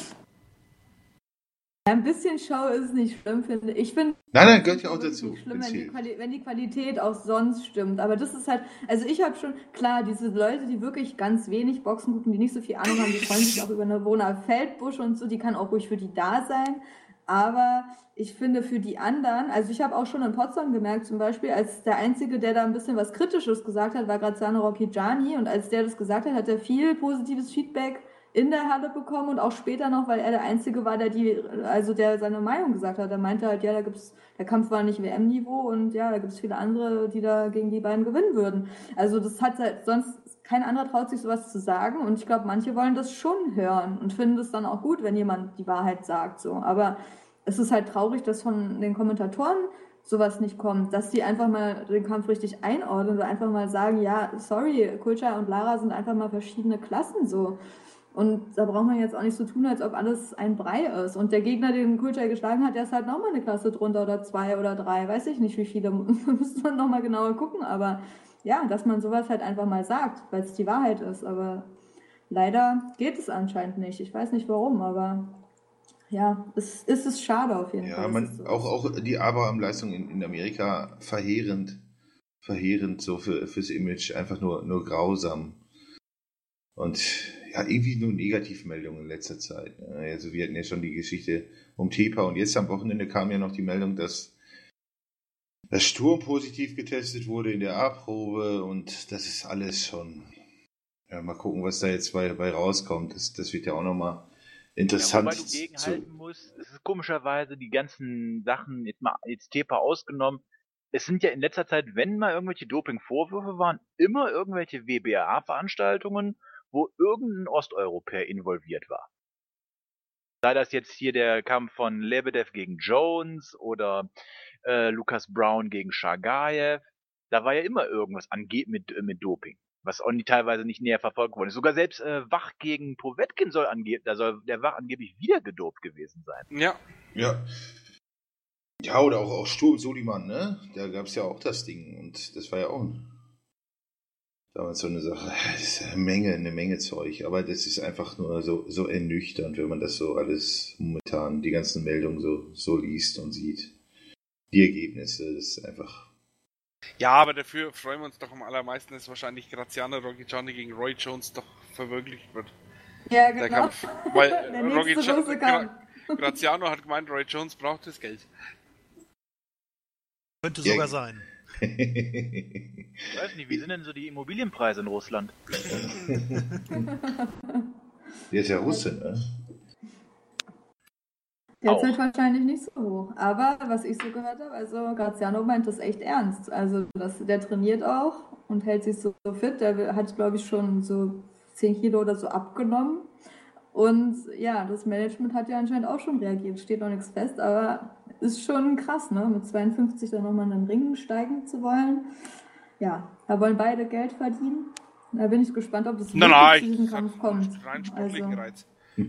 Ja, ein bisschen Show ist nicht schlimm, finde ich. Ich finde, Nein, gehört ja auch es ist dazu. nicht schlimm, wenn's wenn hilft. die Qualität auch sonst stimmt. Aber das ist halt, also ich habe schon, klar, diese Leute, die wirklich ganz wenig Boxen gucken, die nicht so viel Ahnung haben, die freuen sich auch über eine Rona Feldbusch und so, die kann auch ruhig für die da sein. Aber ich finde für die anderen, also ich habe auch schon in Potsdam gemerkt, zum Beispiel, als der Einzige, der da ein bisschen was Kritisches gesagt hat, war Graziano Rocchigiani. Und als der das gesagt hat, hat er viel positives Feedback in der Halle bekommen und auch später noch, weil er der Einzige war, der seine Meinung gesagt hat. Er meinte halt, ja, der Kampf war nicht WM-Niveau und ja, da gibt es viele andere, die da gegen die beiden gewinnen würden. Also das hat halt sonst, kein anderer traut sich sowas zu sagen und ich glaube, manche wollen das schon hören und finden es dann auch gut, wenn jemand die Wahrheit sagt, so. Aber es ist halt traurig, dass von den Kommentatoren sowas nicht kommt, dass die einfach mal den Kampf richtig einordnen oder einfach mal sagen, ja, sorry, Kulcha und Lara sind einfach mal verschiedene Klassen, so. Und da braucht man jetzt auch nicht so tun, als ob alles ein Brei ist. Und der Gegner, den Kulcha geschlagen hat, der ist halt nochmal eine Klasse drunter oder 2 oder 3, weiß ich nicht wie viele, müsste man nochmal genauer gucken, aber ja, dass man sowas halt einfach mal sagt, weil es die Wahrheit ist, aber leider geht es anscheinend nicht. Ich weiß nicht warum, aber ja, es ist schade auf jeden Fall. dass es so ist. Auch die Abraham-Leistung in Amerika verheerend so fürs Image, einfach nur grausam. Und ja, irgendwie nur Negativmeldungen in letzter Zeit. Also wir hatten ja schon die Geschichte um Tepa und jetzt am Wochenende kam ja noch die Meldung, dass Sturm positiv getestet wurde in der A-Probe und das ist alles schon. Ja, mal gucken, was da jetzt bei rauskommt. Das wird ja auch nochmal interessant. Ja, wobei du gegenhalten musst, es ist komischerweise die ganzen Sachen, jetzt Tepa ausgenommen, es sind ja in letzter Zeit, wenn mal irgendwelche Doping-Vorwürfe waren, immer irgendwelche WBA-Veranstaltungen, wo irgendein Osteuropäer involviert war. Sei das jetzt hier der Kampf von Lebedev gegen Jones oder Lukas Brown gegen Shagayev, da war ja immer irgendwas mit Doping, was auch teilweise nicht näher verfolgt wurde. Sogar selbst Wach gegen Povetkin soll der Wach angeblich wieder gedopt gewesen sein. Ja. Ja, oder auch Sturm Soliman, ne? Da gab es ja auch das Ding und das war ja auch damals so eine Sache. Das ist eine Menge Zeug, aber das ist einfach nur so ernüchternd, wenn man das so alles momentan, die ganzen Meldungen so liest und sieht. Die Ergebnisse, das ist einfach. Ja, aber dafür freuen wir uns doch am allermeisten, dass wahrscheinlich Graziano Rocchigiani gegen Roy Jones doch verwirklicht wird. Ja, genau. Der Kampf. Weil Der nächste große Kampf. Graziano hat gemeint, Roy Jones braucht das Geld. Könnte sogar sein. Ich weiß nicht, wie sind denn so die Immobilienpreise in Russland? Der ist ja Russe, ne? Derzeit wahrscheinlich nicht so hoch. Aber was ich so gehört habe, also Graziano meint das echt ernst. Also der trainiert auch und hält sich so fit. Der hat, glaube ich, schon so 10 Kilo oder so abgenommen. Und ja, das Management hat ja anscheinend auch schon reagiert. Steht noch nichts fest, aber ist schon krass, ne? Mit 52 dann nochmal in den Ring steigen zu wollen. Ja, da wollen beide Geld verdienen. Da bin ich gespannt, ob das Nein, zu diesem Kampf kommt. Rein sportlichen Reiz.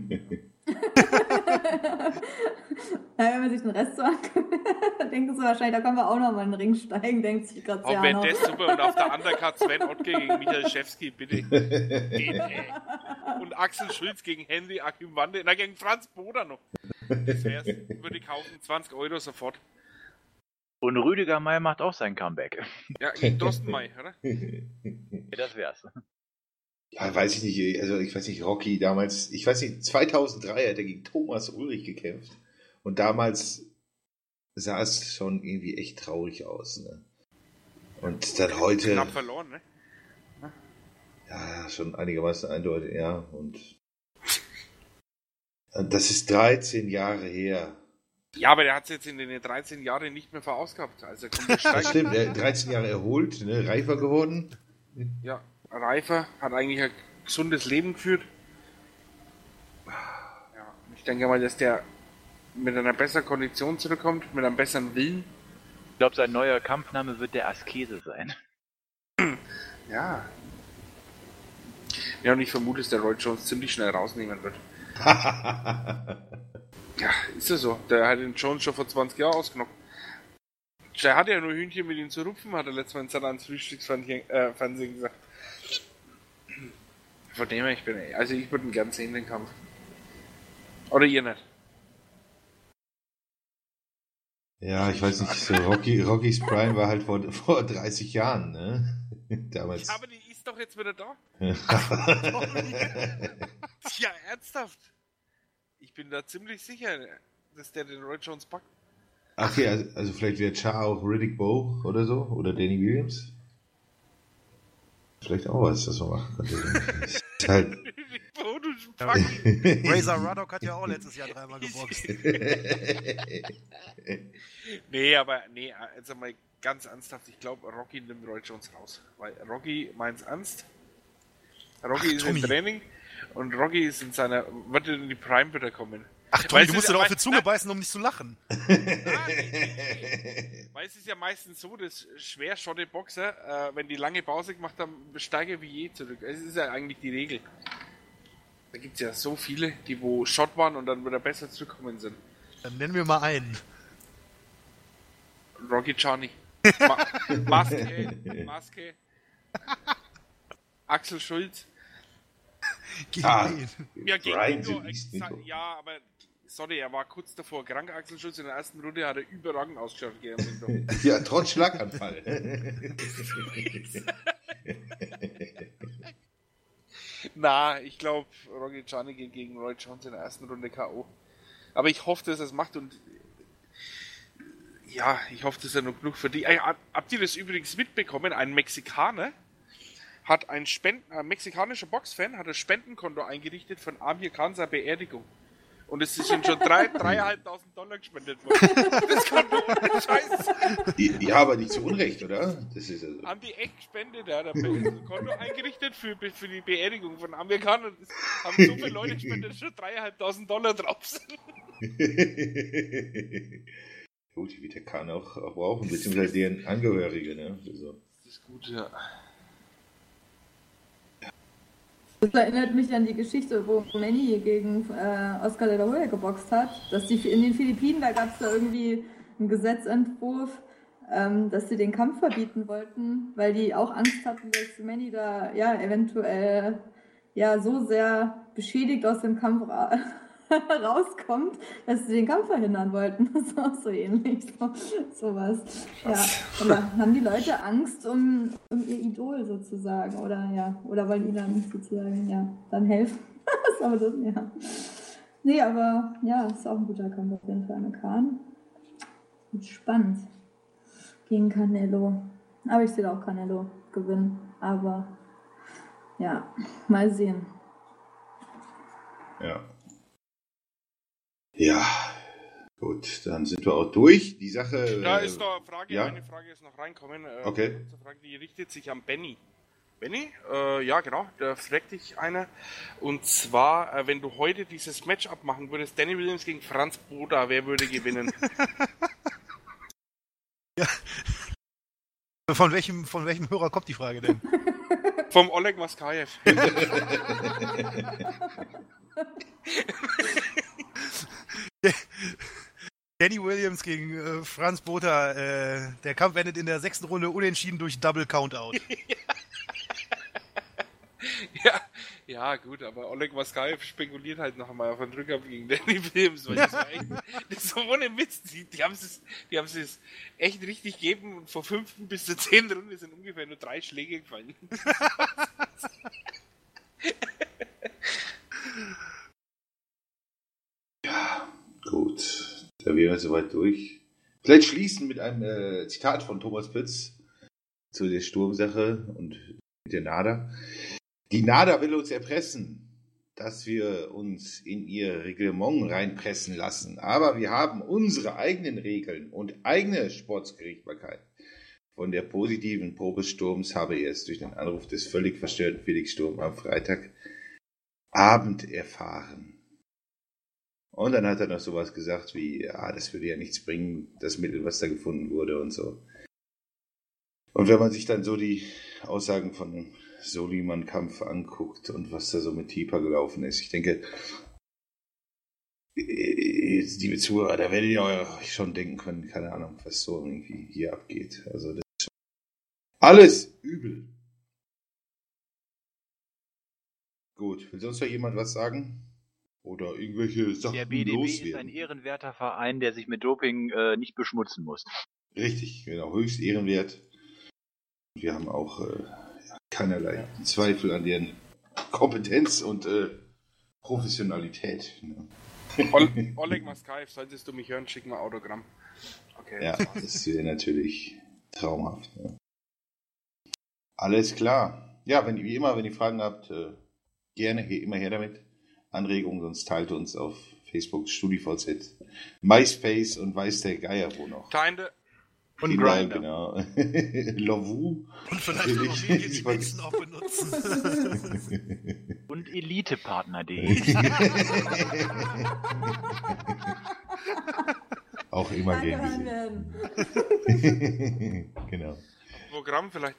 Ja, wenn man sich den Rest so anguckt, denken sie wahrscheinlich, da können wir auch nochmal in den Ring steigen, denkt sich Graziano. Auch wenn das super und auf der Undercard Sven Ottke gegen Michael Schewski, bitte. Geht, ey. Und Axel Schulz gegen Henry Achim Wande, gegen Franz Boda noch. Das wär's, würde ich kaufen, 20 € sofort. Und Rüdiger Meier macht auch sein Comeback. Ja, gegen Thorsten May, oder? Ja, das wär's. Ja, weiß ich nicht, also ich weiß nicht, Rocky damals, ich weiß nicht, 2003 hat er gegen Thomas Ulrich gekämpft und damals sah es schon irgendwie echt traurig aus, ne? Und dann heute... Knapp verloren, ne? Ja, schon einigermaßen eindeutig, ja, und das ist 13 Jahre her. Ja, aber der hat es jetzt in den 13 Jahren nicht mehr verausgabt. Also kommt der Das Steig. stimmt, er hat 13 Jahre erholt, ne, reifer geworden. Ja, reifer, hat eigentlich ein gesundes Leben geführt. Ja, ich denke mal, dass der mit einer besseren Kondition zurückkommt, mit einem besseren Willen. Ich glaube, sein neuer Kampfname wird der Askese sein. Ja. Ja, und ich vermute, dass der Roy Jones ziemlich schnell rausnehmen wird. Ja, ist ja so. Der hat den Jones schon vor 20 Jahren ausgenockt. Der hatte ja nur Hühnchen mit ihm zu rupfen, hat er letztes Mal in Sat.1 Frühstücksfernsehen gesagt. Von dem her, ich würde ihn gern sehen, den Kampf. Oder ihr nicht? Ja, ich weiß nicht, so Rocky's Prime war halt vor 30 Jahren, ne? Damals. Ja, aber die ist doch jetzt wieder da. Ja, ernsthaft. Ich bin da ziemlich sicher, dass der den Roy Jones packt. Okay, also vielleicht wäre Char auch Riddick Bowe oder so, oder Danny Williams. Vielleicht auch was, das man machen könnte. Ist halt... Riddick Bowe, du Fucking. Razor Ruddock hat ja auch letztes Jahr 3-mal geboxt. Nee, also mal ganz ernsthaft, ich glaube, Rocky nimmt Roy Jones raus. Weil Rocky meint's ernst. Rocky ist im Training und Rocky ist wird in die Prime wieder kommen. Ach Tommy, du musst dir doch auf die Zunge beißen, um nicht zu lachen. Weil es ist ja meistens so, dass schwerschotte Boxer, wenn die lange Pause gemacht haben, steigen wie je zurück. Es ist ja eigentlich die Regel. Da gibt es ja so viele, die wo Shot waren und dann wieder besser zurückkommen sind. Dann nennen wir mal einen. Rocky Johnny. Maske. Axel Schulz. Ja, aber sorry, er war kurz davor krank, Axel Schulz. In der ersten Runde hat er überragend ausgeschaut. Ja, trotz Schlaganfall. Na, ich glaube, Rocky Johnny geht gegen Roy Jones in der ersten Runde K.O. Aber ich hoffe, dass er es macht und ja, ich hoffe, dass er noch genug verdient. Habt ihr das übrigens mitbekommen? Ein Mexikaner hat ein mexikanischer Boxfan hat ein Spendenkonto eingerichtet von Amir Khan seiner Beerdigung. Und es ist schon $3.500 gespendet worden. Das Konto ohne Scheiß. Ja, aber nicht zu Unrecht, oder? Das ist also... Haben die echt gespendet, der hat ein Konto eingerichtet für die Beerdigung von Amir Khan und es haben so viele Leute gespendet, dass schon $3.500 drauf sind. Gut, die wird der Khan auch brauchen, beziehungsweise deren Angehörige, ne? Also. Das ist gut, ja. Das erinnert mich an die Geschichte, wo Manny gegen Oscar de la Hoya geboxt hat. Dass in den Philippinen, da gab es da irgendwie einen Gesetzentwurf, dass sie den Kampf verbieten wollten, weil die auch Angst hatten, dass Manny da ja eventuell ja so sehr beschädigt aus dem Kampf rauskommt, dass sie den Kampf verhindern wollten. Das ist auch so ähnlich. Sowas. Ja. Oder haben die Leute Angst um ihr Idol sozusagen? Oder wollen ihnen dann sozusagen dann helfen? Aber das, ja. Nee, aber ja, ist auch ein guter Kampf auf jeden Fall. Amir Khan. Wird spannend. Gegen Canelo. Aber ich sehe auch Canelo gewinnen. Aber ja, mal sehen. Ja. Ja, gut, dann sind wir auch durch. Die Sache... Da ist noch eine Frage, ja? eine Frage ist noch reinkommen. Okay. Eine Frage, die richtet sich an Benny. Benny? Ja, genau, da fragt dich einer. Und zwar, wenn du heute dieses Matchup machen würdest, Danny Williams gegen Franz Botha, wer würde gewinnen? Ja. Von welchem Hörer kommt die Frage denn? Vom Oleg Maskajew. Danny Williams gegen Franz Botha. Der Kampf endet in der 6. Runde unentschieden durch Double Countout. Ja, Ja, gut, aber Oleg Maskaev spekuliert halt noch einmal auf einen Rückkampf gegen Danny Williams, weil das war echt, das ist so ohne Witz. Die haben es echt richtig gegeben und vor 5. bis zur 10. Runde sind ungefähr nur 3 Schläge gefallen. Ja, gut. Da wären wir soweit durch. Vielleicht schließen mit einem Zitat von Thomas Pütz zu der Sturmsache und mit der NADA. Die NADA will uns erpressen, dass wir uns in ihr Reglement reinpressen lassen. Aber wir haben unsere eigenen Regeln und eigene Sportsgerichtsbarkeit. Von der positiven Probe Sturms habe er es durch den Anruf des völlig verstörten Felix Sturm am Freitagabend erfahren. Und dann hat er noch sowas gesagt wie, ja, das würde ja nichts bringen, das Mittel, was da gefunden wurde und so. Und wenn man sich dann so die Aussagen von dem Soliman-Kampf anguckt und was da so mit Tipa gelaufen ist, ich denke, liebe Zuhörer, da werdet ihr euch schon denken können, keine Ahnung, was so irgendwie hier abgeht. Also das ist alles übel. Gut, will sonst noch jemand was sagen? Oder irgendwelche Sachen Der BDB loswerden? ist ein ehrenwerter Verein, der sich mit Doping nicht beschmutzen muss. Richtig, genau, höchst ehrenwert. Wir haben auch keinerlei Zweifel an deren Kompetenz und Professionalität. Ne? Oleg Maskaev, solltest du mich hören, schick mal Autogramm. Okay. Ja, das wäre natürlich traumhaft. Ne? Alles klar. Ja, wie immer, wenn ihr Fragen habt, gerne immer her damit. Anregungen, sonst teilt uns auf Facebook, StudiVZ, MySpace und weiß der Geier wo noch. Tinde. Und Grindr, Grindr. genau. Lovoo. Und vielleicht auch noch wir die Menschen auch benutzen. Und elitepartner.de. Auch immer gern Werden. gesehen. Genau. Programm vielleicht.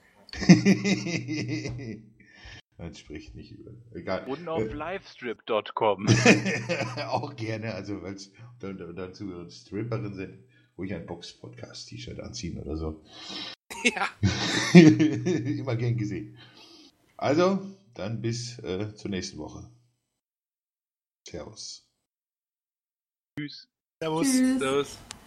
Man spricht nicht über. Egal. Und auf livestrip.com. Auch gerne, also weil es dazu Stripperin sind, wo ich ein Box-Podcast-T-Shirt anziehen oder so. Ja. Immer gern gesehen. Also, dann bis zur nächsten Woche. Servus. Tschüss. Servus. Tschüss. Servus.